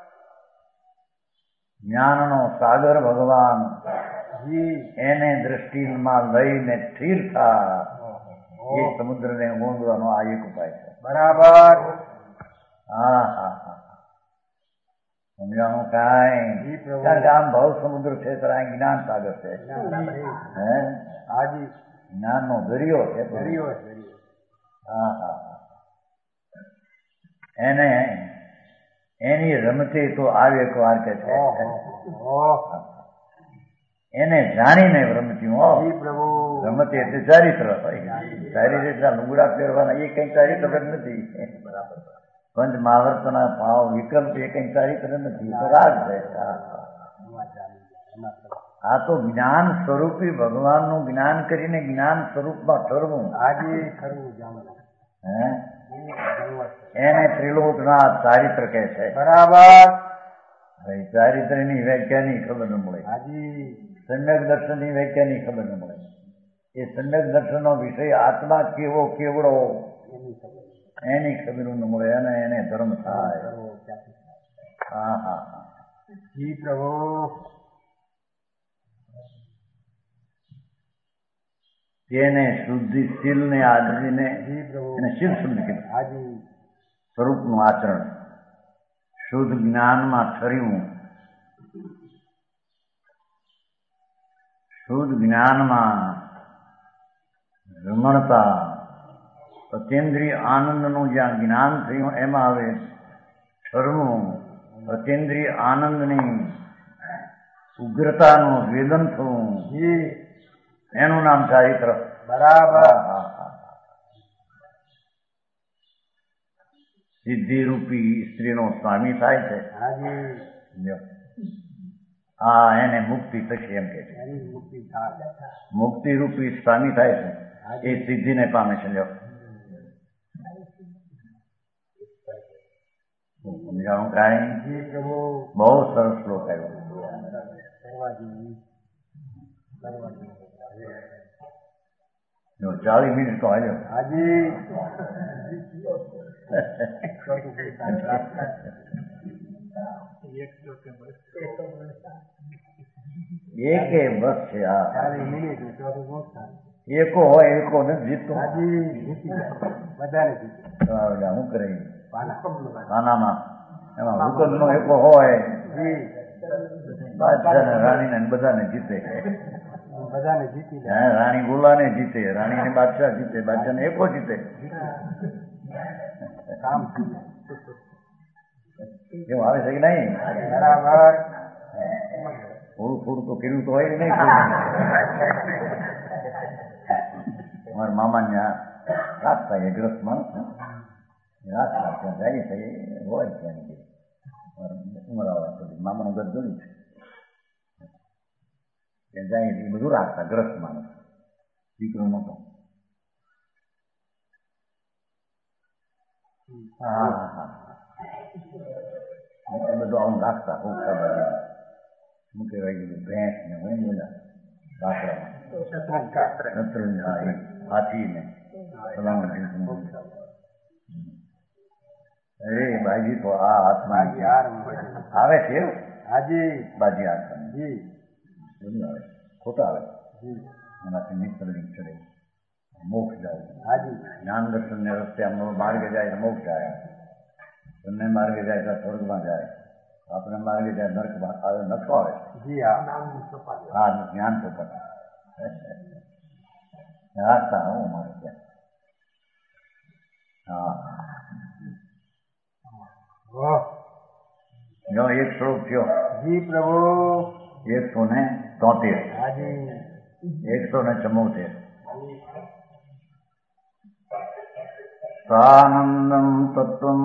જ્ઞાનનો સાગર ભગવાન જી એને દ્રષ્ટિમાં લઈને સ્થિર થા. એ સમુદ્રને ઓળંગવાનો આ એક ઉપાય છે. બરાબર. હા હા હા સમજાણું કાંઈ? કારણ કે આમ ભાવ સમુદ્ર છે ત્યારે આ જ્ઞાન સાગર છે. હે હાજી જ્ઞાનનો દરિયો છે. દરિયો. હા હા હા એને એની રમતે તો આવે એક વાર કે છે. એને જાણીને રમતી હો પ્રભુ. રમતી એટલે ચારિત્ર હોય. ચારિત્ર એટલા લુગડા પહેરવાના એ કઈ ચારિત્ર જ નથી. બરાબર. પંચ મહાવર્તના ભાવ વિકલ્પ એ કઈ ચારિત્ર નથી, તો રાગ છે. આ તો જ્ઞાન સ્વરૂપી ભગવાનનું જ્ઞાન કરીને જ્ઞાન સ્વરૂપમાં ઠરવું. હાજી ખરું. હે એને ત્રિલોકના ચારિત્ર કહે છે. બરાબર. ચારિત્રની વ્યાખ્યાની ખબર ન મળે. હાજી સમ્યક દર્શનની વ્યાખ્યાની ખબર ન મળે. એ સમ્યક દર્શનનો વિષય આત્મા કેવો કેવડો એની ખબર ન મળે અને એને ધર્મ થાય. હા હા હા જી પ્રભુ. તેને શુદ્ધિશીલને આદરીને એને શીલ શબ્દ કીધું. હાજી સ્વરૂપનું આચરણ શુદ્ધ જ્ઞાનમાં ઠર્યું. શુદ્ધ જ્ઞાનમાં રમણતા અતેન્દ્રિય આનંદનું જ્યાં જ્ઞાન થયું એમાં હવે ઠરવું. અતેન્દ્રિય આનંદની ઉગ્રતાનું વેદન થવું એનું નામ ચારિત્ર. બરાબર. સિદ્ધિરૂપી સ્ત્રીનો સ્વામી થાય છે. હાજી હા એને મુક્તિ થશે એમ કે છે. મુક્તિ રૂપી સ્વામી થાય છે એ સિદ્ધિને પામે છે. લ્યો સમજાણું કાંઈ? બહુ સરસ શ્લોક આવ્યો. ચાલીસ મિનિટ તો આવ્યો. હાજી એકે બસ છે. હા ચાલીસ મિનિટ એકો હોય એકો નથી જીતતો. બધાને શું કરે ખાનામાં એમાં હુકમનો એકો હોય બાદશાહ ને રાણી ને બધાને જીતે. બધાને જીતી લે. હા, રાણી ગુલાને જીતે, રાણી ને બાદશાહ જીતે, બાદશાહ ને એકો જીતે. કામ એવું આવે છે કે નહીં? બરાબર. થોડું થોડું તો કર્યું તો હોય કે નહીં? મારા મામા ત્યાં રાખતા એ ગ્રસ્ત માણસ રાખતા ત્યાં જાય છે હોય ત્યાં ઉમર આવવા સુધી મામાનું ઘર જોયું છે ત્યાં જાય એ બધું રાખતા ગ્રસ્ત માણસ દીકરો નતો. હા હા હા બધું આવું રાખતા ખૂબ ખબર શું કહેવાય ગયું ભેંસ ને હોય ને બધા રાખડા હાથી ને અરે બાજી તો આ હાથમાં આવે છે હાજી બાજી હાથમાં જી બધું આવે ખોટા આવે એનાથી નિષ્ફળ ચડે મોક્ષ જાય. હાજી જ્ઞાન દર્શન ને રસ્તે આમ માર્ગે જાય તો મોક્ષ જાય, બંને માર્ગે જાય તો સ્વર્ગમાં જાય, આપણે માર્ગે જાય નર્કમાં આવે નરકો આવે. જી હા હા જ્ઞાન તો રાખતા હું મારે ત્યાં. હા જો એક શ્લોક થયો જી પ્રભુ. એકસો ને તોતેર હાજી એકસો ને ચમોતેર. સાનંદમ તત્વમ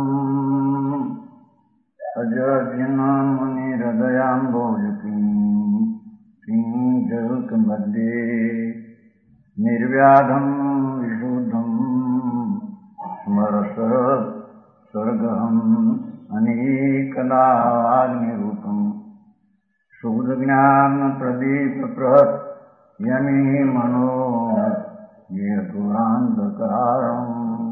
અજજ્ઞાન મુનિ હૃદયાંબોજકીં કિંજક મધ્યે નિર્વ્યાધમ વિશુદ્ધમ સ્મરસ સ્વર્ગહમ અનેકદાગ્નિરૂપમ શુદ્ધ જ્ઞાન પ્રદીપ પ્રહત યમી મનો યેતુરાંધકારમ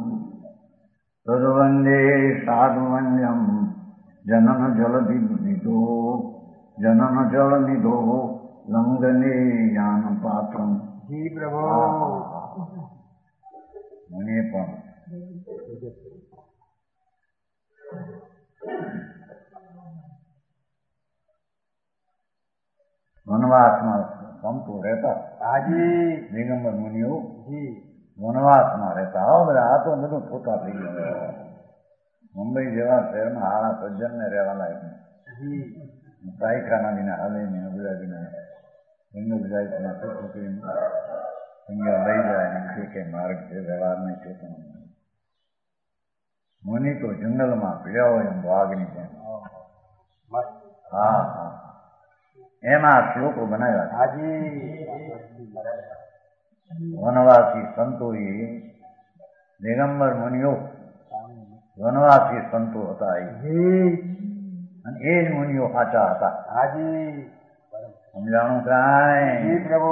તદ્વંદે સાધુવંદ્યમ જનન જલધિ નિધો જનન જલ નિધો લંઘને યાન પાત્રમ. જી પ્રભુ. મને પણ વનવાસમાં સંતો રહેતા. હાજી દિગંબર મુનિઓ જી વનવાસમાં રહેતા. હા બધા આ તો બધું ખોટા થઈ ગયું. મુંબઈ જેવા શહેરમાં હારા સજ્જન ને રહેવા લાયક જી સાઈખાના વિના હાલે ને ગુજરાતીના જંગલ જાય છે છોકરી અહીંયા લઈ જાય ને કે કે માર્ગ છે વ્યવહાર નહીં છે. મુનિ તો જંગલમાં પીડ્યા હોય એમ વાઘની જેમ. હા હા એમાં શ્લોકો બનાવ્યા. હાજી વનવાસી સંતોએ દિગંબર મુનિઓ વનવાસી સંતો હતા એ અને એ જ મુનિઓ સાચા હતા. હાજી સમજાણું કાંઈ? જી પ્રભુ.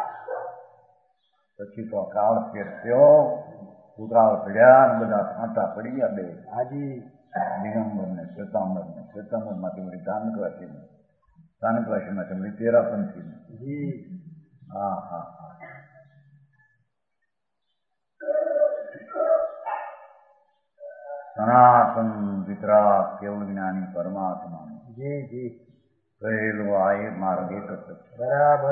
પછી તો કાળ ફેર થયો, દુકાળ પડ્યા અને બધા ફાંટા પડી ગયા બે. હાજી દિગંબર ને શ્વેતાંબર ને શ્વેતાંબર માંથી વળી ધાનકવાસી ને ધાનકવાસી માંથી વળી તેરાપંથી ને. જી હા હા હા સનાતન વિતરાગ કેવળ જ્ઞાની પરમાત્મા જી જી કહેલું આ એ માર્ગ એક જ છે. બરાબર.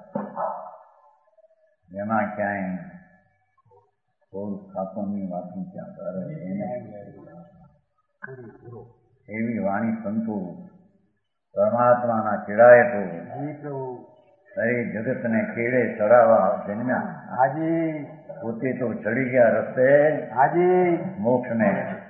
એમાં ક્યાંય થોડું ખાતોની વાતું ક્યાં કરે એવી વાણી સંતો પરમાત્માના ચિડાય તો જી પ્રભુ. અરે જગતને કેળે ચડાવવા જન્મ્યા. હાજી પોતે તો ચડી ગયા રસ્તે હાજી મોક્ષને.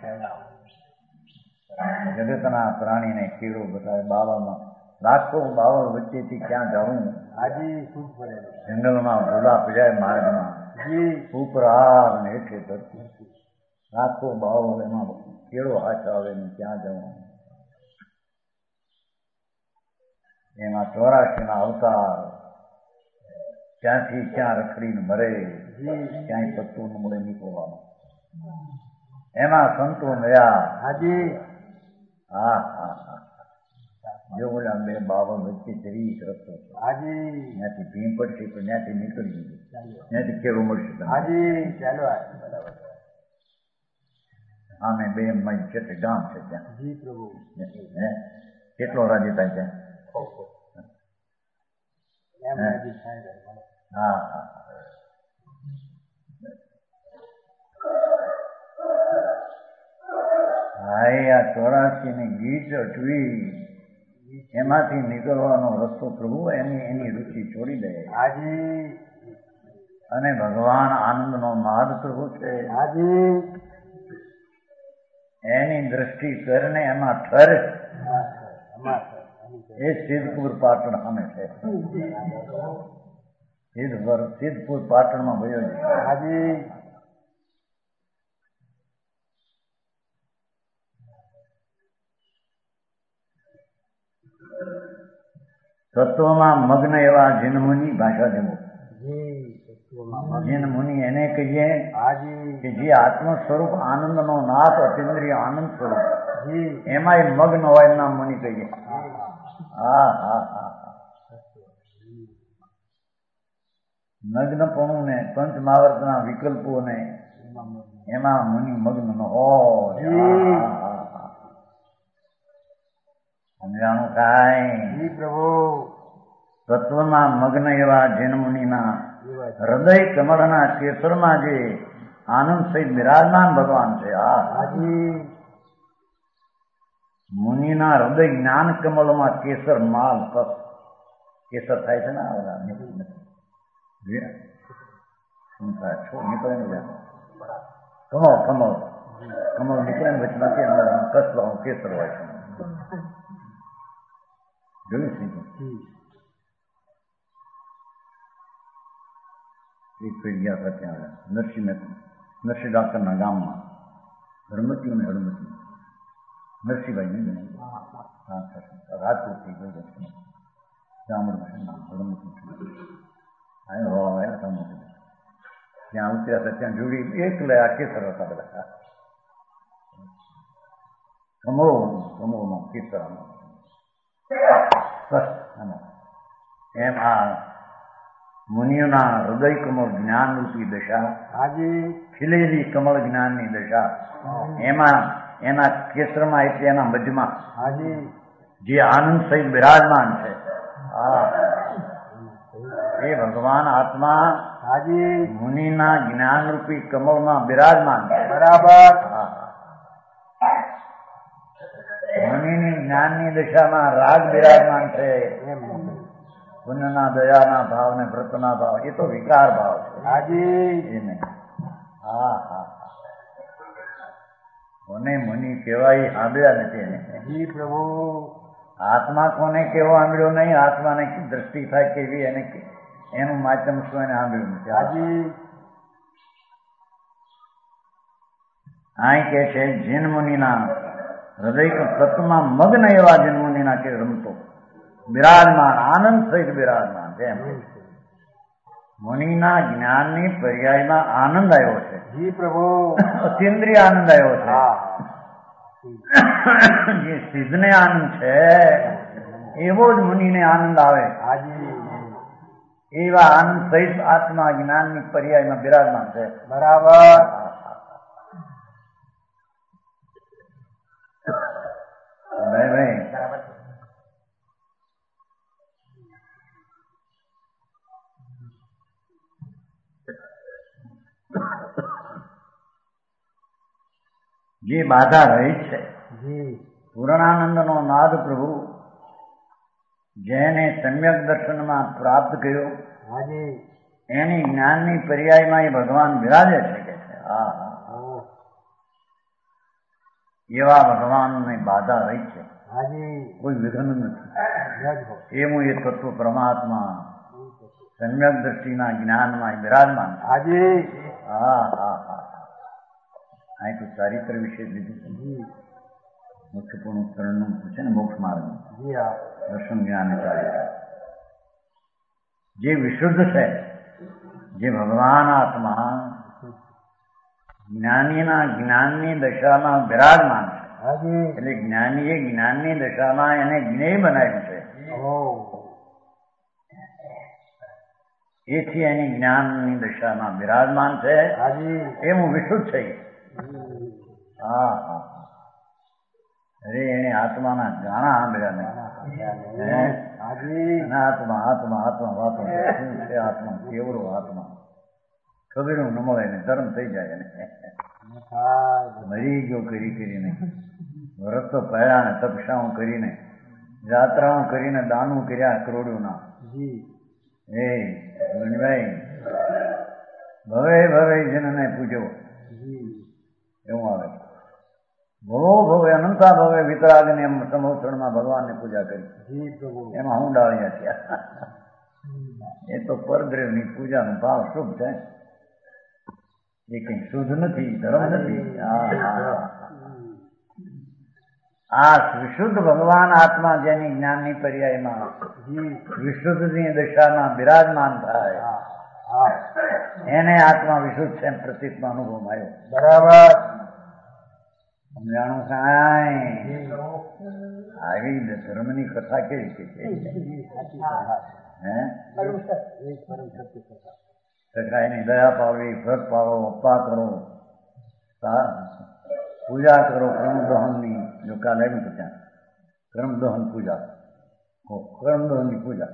જગતના પ્રાણીને કેળો બતાવે. બાવામાં લાખો બાવળ વચ્ચેથી ક્યાં જવું? હાજી શું પડે? જંગલમાં ભૂલા પીડાય માર્ગમાં. જી ઉપરાર ને હેઠે ધરતી લાખો બાવળ એમાં કેળો હાથ આવે ને ક્યાં જવું? એમાં ચોરાશીના અવતાર ક્યાંથી ક્યાં રખડીને મરે, ક્યાંય પત્તું ન મળે નીકળવામાં. એમાં સંતો મળ્યા. હાજી હા હા હા જો બોલ્યા બે બાવળ વચ્ચે જરી રસ્તો છે. હાજી ત્યાંથી ભીમ પડશે તો ત્યાંથી નીકળી જશે, ત્યાંથી કેળો મળશે. હાજી ચાલો બરાબર. આમે બે મય કેટલે ગામ છે ત્યાં. જી પ્રભુ. હે કેટલો રાજી થાય ત્યાં? એમ હે. નજીક થાય છે. હા હા હાય આ ચોરાસી ની ગીત અટવી એમાંથી નીકળવાનો રસ્તો પ્રભુ એની એની રુચિ છોડી દે હાજી અને ભગવાન આનંદનો નાદ પ્રભુ છે હાજી એની દ્રષ્ટિ કરીને એમાં ઠર હા, અમાર સર. એ સિદ્ધપુર પાટણ સામે છે સિદ્ધપુર સિદ્ધપુર પાટણમાં ભયો છે હાજી તત્વમાં મગ્ન એવા જીનમુનિ ભાષા દેવો જી તત્વમાં મગ્ન. જીન મુનિ એને કહીએ હાજી કે જે આત્મ સ્વરૂપ આનંદનો નાથ અતિન્દ્રિય આનંદ સ્વરૂપ જી એમાં એ મગ્ન હોય એમના મુનિ કહીએ હા, હા. હા હા હા નગ્નપણું ને પંચ મહાવર્તના વિકલ્પોને એમાં મગ્ન. એમાં મુનિ મગ્ન ન હોય જી. હા, હા, હા. સમજાણું કાંઈ જી પ્રભુ તત્વમાં મગ્ન એવા જૈન મુનિના એવા છે. હૃદય કમળના કેસરમાં જે આનંદ સહિત બિરાજમાન ભગવાન છે આ હાજી મુનિના હૃદય જ્ઞાન કમળમાં કેસર માલ કસ કેસર થાય છે ને આ બધા નથી, નથી. વે- શું થાય છો નીકળે ને બધા. કમળ કમળ કમળ નીકળે ને વચમાંથી અંદર કસવા કેસર હોય છે જોયું છે જી એક ફેર ગયા હતા ત્યાં નરસિંહ નરસિંહ ડાક્ટરના ગામમાં હરમતી અને હરમતી નરસિંહભાઈ નહીં હા, હા. હા સર રાજકોટ થઈ ગયો છે ગામડું છે નામ હરમતી આવ્યો હવા આવ્યા હતા મોટી ત્યાં ઉતર્યા હતા ત્યાં જોડી એકલે આ કેસર હતા બધા કમળો કમળોમાં કેસર બસ આમાં. એમ આ મુનિઓના હૃદય કમળ જ્ઞાનરૂપી દશા હાજી ખીલેલી કમળ જ્ઞાનની દશા એમાં એના કેસરમાં એટલે એના મધ્યમાં હાજી જે આનંદ સહિત બિરાજમાન છે આ એ ભગવાન આત્મા હાજી મુનિના જ્ઞાનરૂપી કમળમાં બિરાજમાન છે બરાબર હા. મુનિની જ્ઞાનની દશામાં રાગ બિરાજમાન છે એમ મગ્ન. પુણ્યના દયાના ભાવ ને વ્રતના ભાવ એ તો વિકાર ભાવ છે હાજી એ નહીં હા હા કોને મુનિ કહેવાય સાંભળ્યા નથી એને જી પ્રભુ આત્મા કોને કેવો સાંભળ્યો નહીં આત્માને દ્રષ્ટિ થાય કેવી એને કે- એનું માધ્યમ શું એને સાંભળ્યું નથી હાજી અહીં કે છે જીન મુનિના હૃદય તત્વમાં મગ્ન એવા જીન મુનિના કે રમતો બિરાજમાન આનંદ સહિત બિરાજમાન છે એમ મુનિના જ્ઞાનની પર્યાયમાં આનંદ આવ્યો છે જી પ્રભુ અતિન્દ્રિય આનંદ આવ્યો છે હા જે સિદ્ધને આનંદ છે એવો જ મુનિને આનંદ આવે હાજી એવા આનંદ સહિત આત્મા જ્ઞાનની પર્યાયમાં બિરાજમાન છે બરાબર ભાઈ ભાઈ જે બાધા રહી છે જી પૂર્ણાનંદનો નાદ પ્રભુ જેને સમ્યક દર્શનમાં પ્રાપ્ત કર્યો હાજી એની જ્ઞાનની પર્યાયમાં એ ભગવાન બિરાજે છે કે છે હા હા ઓહ, એવા ભગવાનની બાધા રહી છે હાજી કોઈ વિઘ્ન નથી જજ હો એવું એ તત્વ પરમાત્મા સમ્યક દ્રષ્ટિના જ્ઞાનમાં એ બિરાજમાન છે. હાજી હા હા હા અહીં તો ચારિત્ર વિશે લીધું છે જી મુખ્યપૂર્ણ શરણનું છે ને મોક્ષ માર્ગ જી હા દર્શન જ્ઞાન ચારિત્ર જે વિશુદ્ધ છે જે ભગવાન આત્મા જ્ઞાનીના જ્ઞાનની દશામાં બિરાજમાન છે હાજી એટલે જ્ઞાનીએ જ્ઞાનની દશામાં એને જ્ઞેય બનાવ્યું છે ઓહ એથી એની જ્ઞાનની દશામાં બિરાજમાન છે હાજી એવું વિશુદ્ધ છે હા હા અરે એને આત્માના ગાણા સાંભળ્યા નહીં હાજી અને આત્મા આત્મા આત્મા વાતો શું છે આત્મા કેવડો આત્મા ખબર ન મળે ને ધર્મ થઈ જાય ને મરી ગયો કરી કરીને વ્રતો પડ્યા ને તપસ્યાઓ કરીને યાત્રાઓ કરીને દાનું કર્યા કરોડોના એ ગણભાઈ ભવે ભવે જનને પૂજો એવું આવે ભવો ભવે અનંતા ભવે વિતરાગને એમ સમોસણમાં ભગવાનની પૂજા કરી એમાં હું ડાળ્યા થયા એ તો પરદ્રવની પૂજાનો ભાવ શુભ છે એ કઈ શુદ્ધ નથી ધર્મ નથી આ વિશુદ્ધ ભગવાન આત્મા જેની જ્ઞાનની પર્યાયમાં વિશુદ્ધની દશામાં બિરાજમાન થાય એને આત્મા વિશુદ્ધ છે પ્રતીકનો અનુભવ આવ્યો બરાબર સમજાણું કાંઈ આવી ધર્મની કથા કેવી છે હે સખાઈની દયા પાડવી વ્રત પાડો અપ્પા કરો પૂજા કરો કર્મદહનની જો કાલ આવ્યું તો ત્યાં કર્મદહન પૂજા કર્મદહનની પૂજા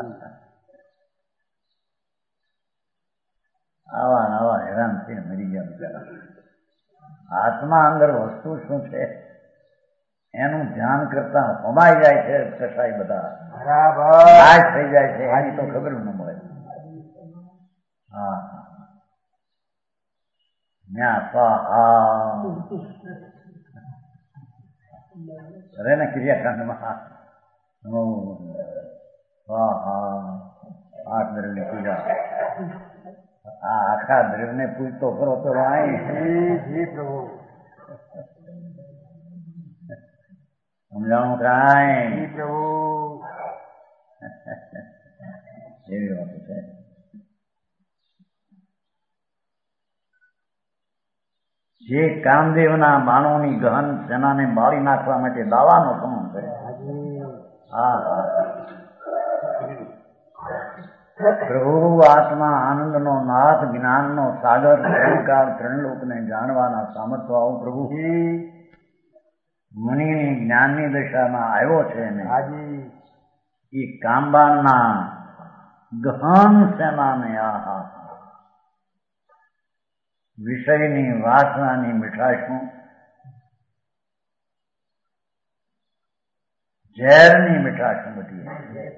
આવા આવા હેરાન થઈને મરી ગયા બિચારા આત્મા અંદર વસ્તુ શું છે એનું ધ્યાન કરતા સમાઈ જાય છે કસાઈ બધા નાશ થઈ જાય છે એની તો ખબર ન મળે હા ન્યા સ્વાહા અરે ને ક્રિયાકાંડમાં સ્વાહા આઠ દ્રવ્યની પૂજા આ આખા દ્રવ્યને પૂજતો કરો તો પ્રભુ સમજાણું કાંઈ પ્રભુ એવી વાત છે જે કામદેવના બાણોની ગહન સેનાને બાળી નાખવા માટે દાવાનો સમૂહ કરે હા હા પ્રભુ આત્મા આનંદનો નાથ જ્ઞાનનો સાગર ત્રણકાળ ત્રણલોકને જાણવાના સામર્થ્ય આવું પ્રભુ મુનિની જ્ઞાનની દશામાં આવ્યો છે ને એ કામબાણના ગહન સેનાને આહા વિષયની વાસનાની મીઠાશનું ઝેરની મીઠાશનું બધી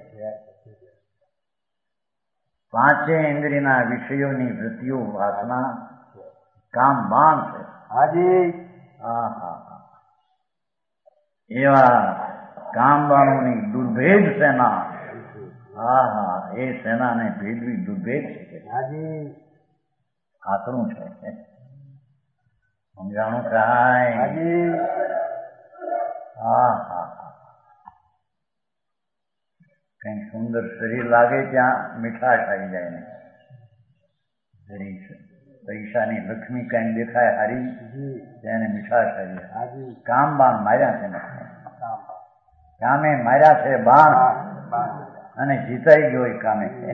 પાંચે ઇન્દ્રિયના વિષયોની વૃત્તિઓ વાસના કામ બાણ છે હાજી હા હા એવા કામબાણોની દુર્ભેદ સેના હા હા એ સેનાને ભેદવી દુર્ભેદ છે હાજી આકરું છે સમજાણું કાંઈ હાજી હા હા કઈ સુંદર શરીર લાગે ત્યાં મીઠાશ આવી જાય ને પૈસાની લક્ષ્મી કઈ દેખાય હારી તેને મીઠાશ આવી જાય કામ બાણ માર્યા છે ને કામે માર્યા છે બાણ અને જીતાઈ ગયો એ કામે હે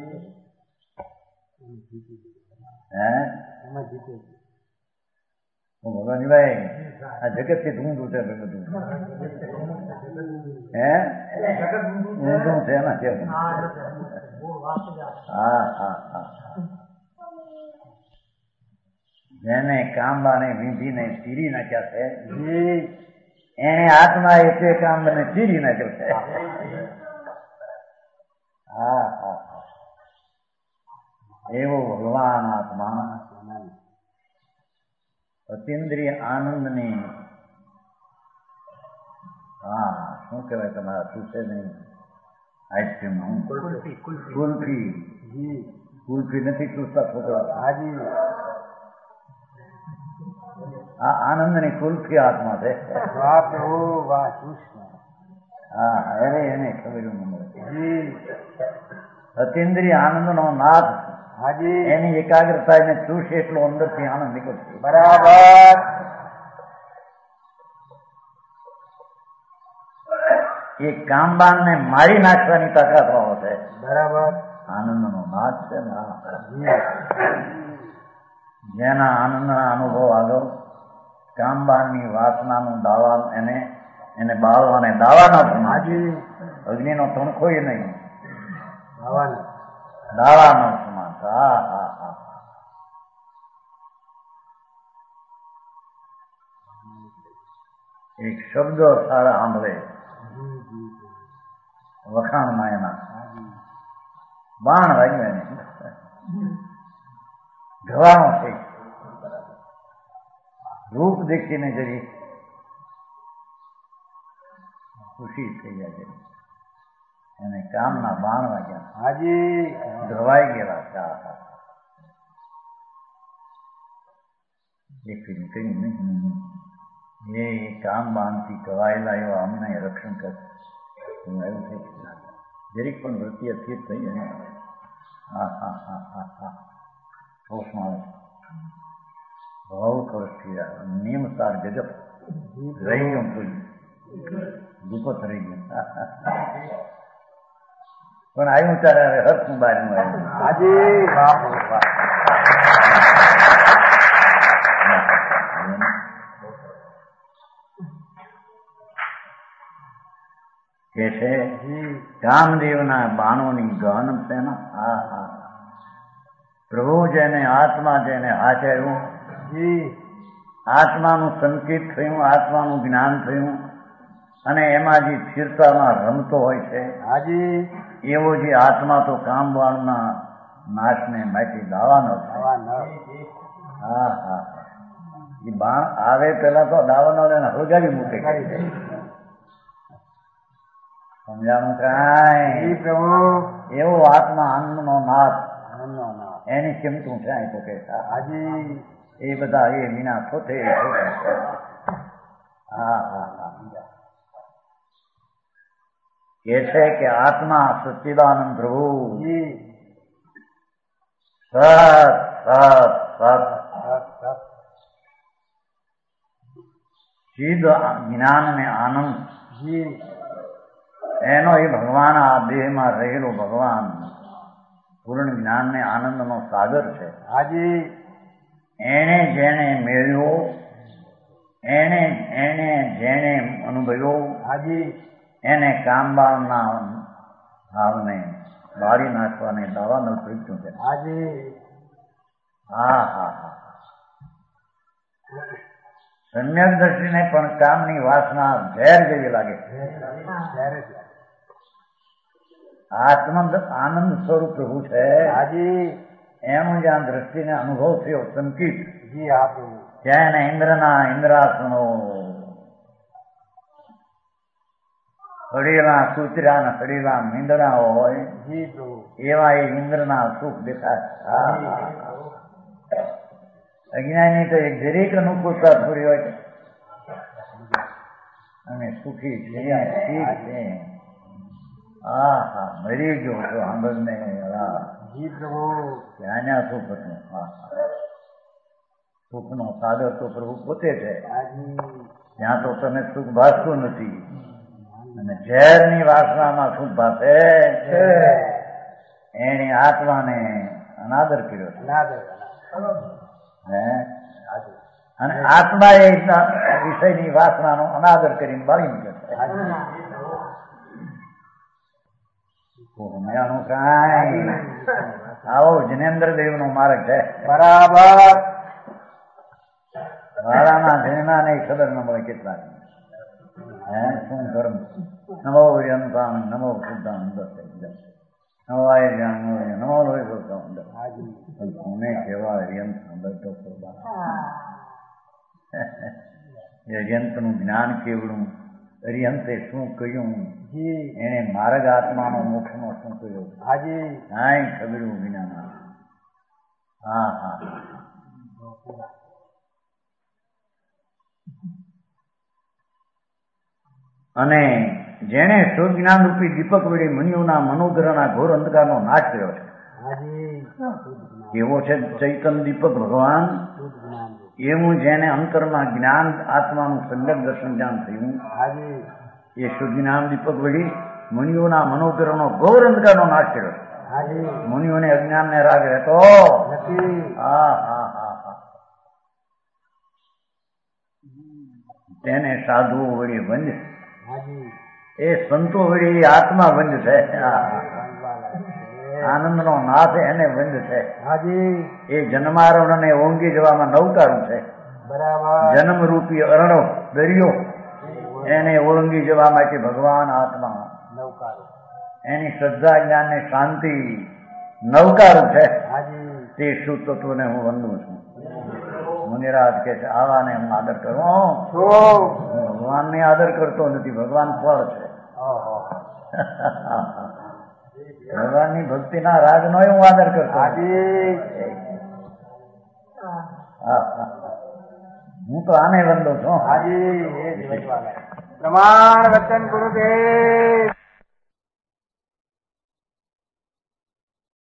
ભગવાનભાઈ આ જગત થી ઊંધું છે બધું હે ઊંધું છે ને કેવું હા હા હા જેને કામબાને વીંધીને ચીરી નાખ્યા છે એને આત્મા એ તે કામને ચીરી નાખ્યો છે હા હા એવો ભગવાન આત્મા અતિન્દ્રિય આનંદની હા શું કહેવાય તમારા શું છે નહીં આઈસ્ક્રીમ કુલ્ફી કુલ્ફી નથી ચૂસતા છોકરા હાજી આ આનંદની કુલ્ફી આત્મા છે વાહ પ્રભુ વાહ કૃષ્ણ હા અરે એને ખબર ન મળે અતિન્દ્રિય આનંદનો નાથ હાજી એની એકાગ્રતા એને ચૂસે એટલો અંદરથી આનંદ નીકળશે બરાબર એ કામબાણને મારી નાખવાની તાકાત વાળો છે બરાબર આનંદનો નાથ છે ને જેના આનંદના અનુભવ આગળ કામબાણની વાસનાનું દાવા એને એને બાળવાને દાવાના સમાજ, અગ્નિનો તણખો એ નહીં, દાવાનો સમાજ. હા હા હા. એક શબ્દ સારા સાંભળે વખાણમાં એના બાણ વાગ્યા એને ઘવાનો થઈ, રૂપ દેખીને જરી ખુશી થઈ જાય, એને કામના બાણ વાગ્યા, હાજી ધ્રવાઈ ગયેલા. એક કહ્યું નહીં, એ કામ બાણથી કવાયેલા એવા અમને રક્ષણ કરે. હું એવું થઈ જરીક પણ વૃત્તિ અસ્થિર થઈ જાય. હા હા હા હા હા. હોશમાં ભાવ ખર્ચ થયા, નિયમ સાર ગજબ રહી ગયું, કોઈ ગુપત રહી ગયું. પણ આવ્યું ત્યારે હર્ષનું બહારનું આવ્યું. હાજી વાહ વાહ. કે છે કામદેવના બાણોની ગહન સેના. હા હા. પ્રભુ જેને આત્મા જેને હાચર્યું, આત્માનું સંકેત થયું, આત્માનું જ્ઞાન થયું, અને એમાં જે સ્થિરતામાં રમતો હોય છે, હાજી એવો જે આત્મા તો કામ બાણના નાશને માટી દાવાનો છે. હા હા. એ બાણ આવે પેલા તો દાવાનો હળગાવી મૂકે. સમજાણું કાંઈ? પ્રભુ એવો આત્મા આનંદનો નાથ, એની કિંમતું થાય તો કે હાજી એ બધા એ વિના થોથે. હા હા હા. કે છે કે આત્મા સચ્ચિદાનંદ પ્રભુ સત સત સત ચિદ જ્ઞાન ને આનંદ, એનો એ ભગવાન આ દેહમાં રહેલો ભગવાન પૂર્ણ જ્ઞાન ને આનંદનો સાગર છે. હાજી એને જેને મેળવ્યો, એને એને જેને અનુભવ્યો, હાજી એને કામબાળના ભાવને બાળી નાખવાને દાવાનું પ્રયત્ન છે. હાજી હા હા હા. સમ્યક દ્રષ્ટિને પણ કામની વાસના ઝેર જેવી લાગે. આત્મ આનંદ સ્વરૂપ પ્રભુ છે. હાજી એનું જ્યાં દ્રષ્ટિને અનુભવ થયો સંકિત, જી આપું ત્યાં એને ઇન્દ્રના ઇન્દ્રાસનો હળેલા કૂતરા હળેલા મીંદડા હોય, જી પ્રભુ એવા એ ઇન્દ્રના સુખ દેખાય. અજ્ઞાની તો એક દરેક અનુકૂળતા થોડી હોય અને સુખી છે, ઠીક છે. હા હા મરી ગયો છો આંબરને. જી પ્રભુ ત્યાં સુખ હતું. હા હા. સુખનો સાગર તો પ્રભુ પોતે છે. ત્યાં તો તમે સુખ ભાસતું નથી, અને ઝેરની વાસનામાં સુખ ભાસે છે. એની આત્માને અનાદર કર્યો છે. હે અને આત્મા એ વિષયની વાસનાનો અનાદર કરીને બાળી મૂક્યો. કાંઈ આવો જનેન્દ્ર દેવ નો માર્ગ છે. બરાબર. વાળાના જન્મા ને ખબર ન મળે કેટલા હે શું ધર્મ. નમો યંતાન નમો શુદ્ધાનંદ નમો આય નમો લોહી ભગવાન. કોને કેવા યંત સાંભળતો યંતનું જ્ઞાન કેવડું, અરિયંતે શું કહ્યું, એને માર્ગ આત્માનો મોક્ષનો શું કહ્યું. હાજી કાંઈ ખબર્યું વિના. હા હા. અને જેને શુદ્ધ રૂપી દીપક વડે મનિઓના મનોગ્રહના ઘોર અંધકારનો નાશ કર્યો છે, એવો છે ચૈતન્ય દીપક ભગવાન. એવું જેને અંતરમાં જ્ઞાન આત્માનું સંગત દર્શન જ્ઞાન થયું, એ શુદ્ધ જ્ઞાન દીપક વળી મુનિઓના મનોગ્રહનો ઘોર અંધકારનો નાશ કર્યો છે. મુનિઓને અજ્ઞાન ને રાગ રહેતો નથી. હા હા હા હા. તેને સાધુઓ વળી વંજ એ સંતો વળી આત્મા બંધ છે, આનંદ નો નાથ એને બંધ છે. એ જન્મારણ ને ઓંગી જવામાં નવકારું છે. જન્મ રૂપી અરણો દરિયો એને ઓળંગી જવા માટે ભગવાન આત્મા એની શ્રદ્ધા જ્ઞાન ને શાંતિ નવકારું છે. તે શુદ્ધ તત્વને હું વંદું છું. મુનિરાજ કે છે આવાને હું આદર કરું. ભગવાન ને આદર કરતો નથી, ભગવાન ફળ છે. ભગવાન ની ભક્તિ ના રાગ નો હું આદર કરતો. હું તો આને વંદું છું. પ્રમાણ વચન ગુરુદેવ.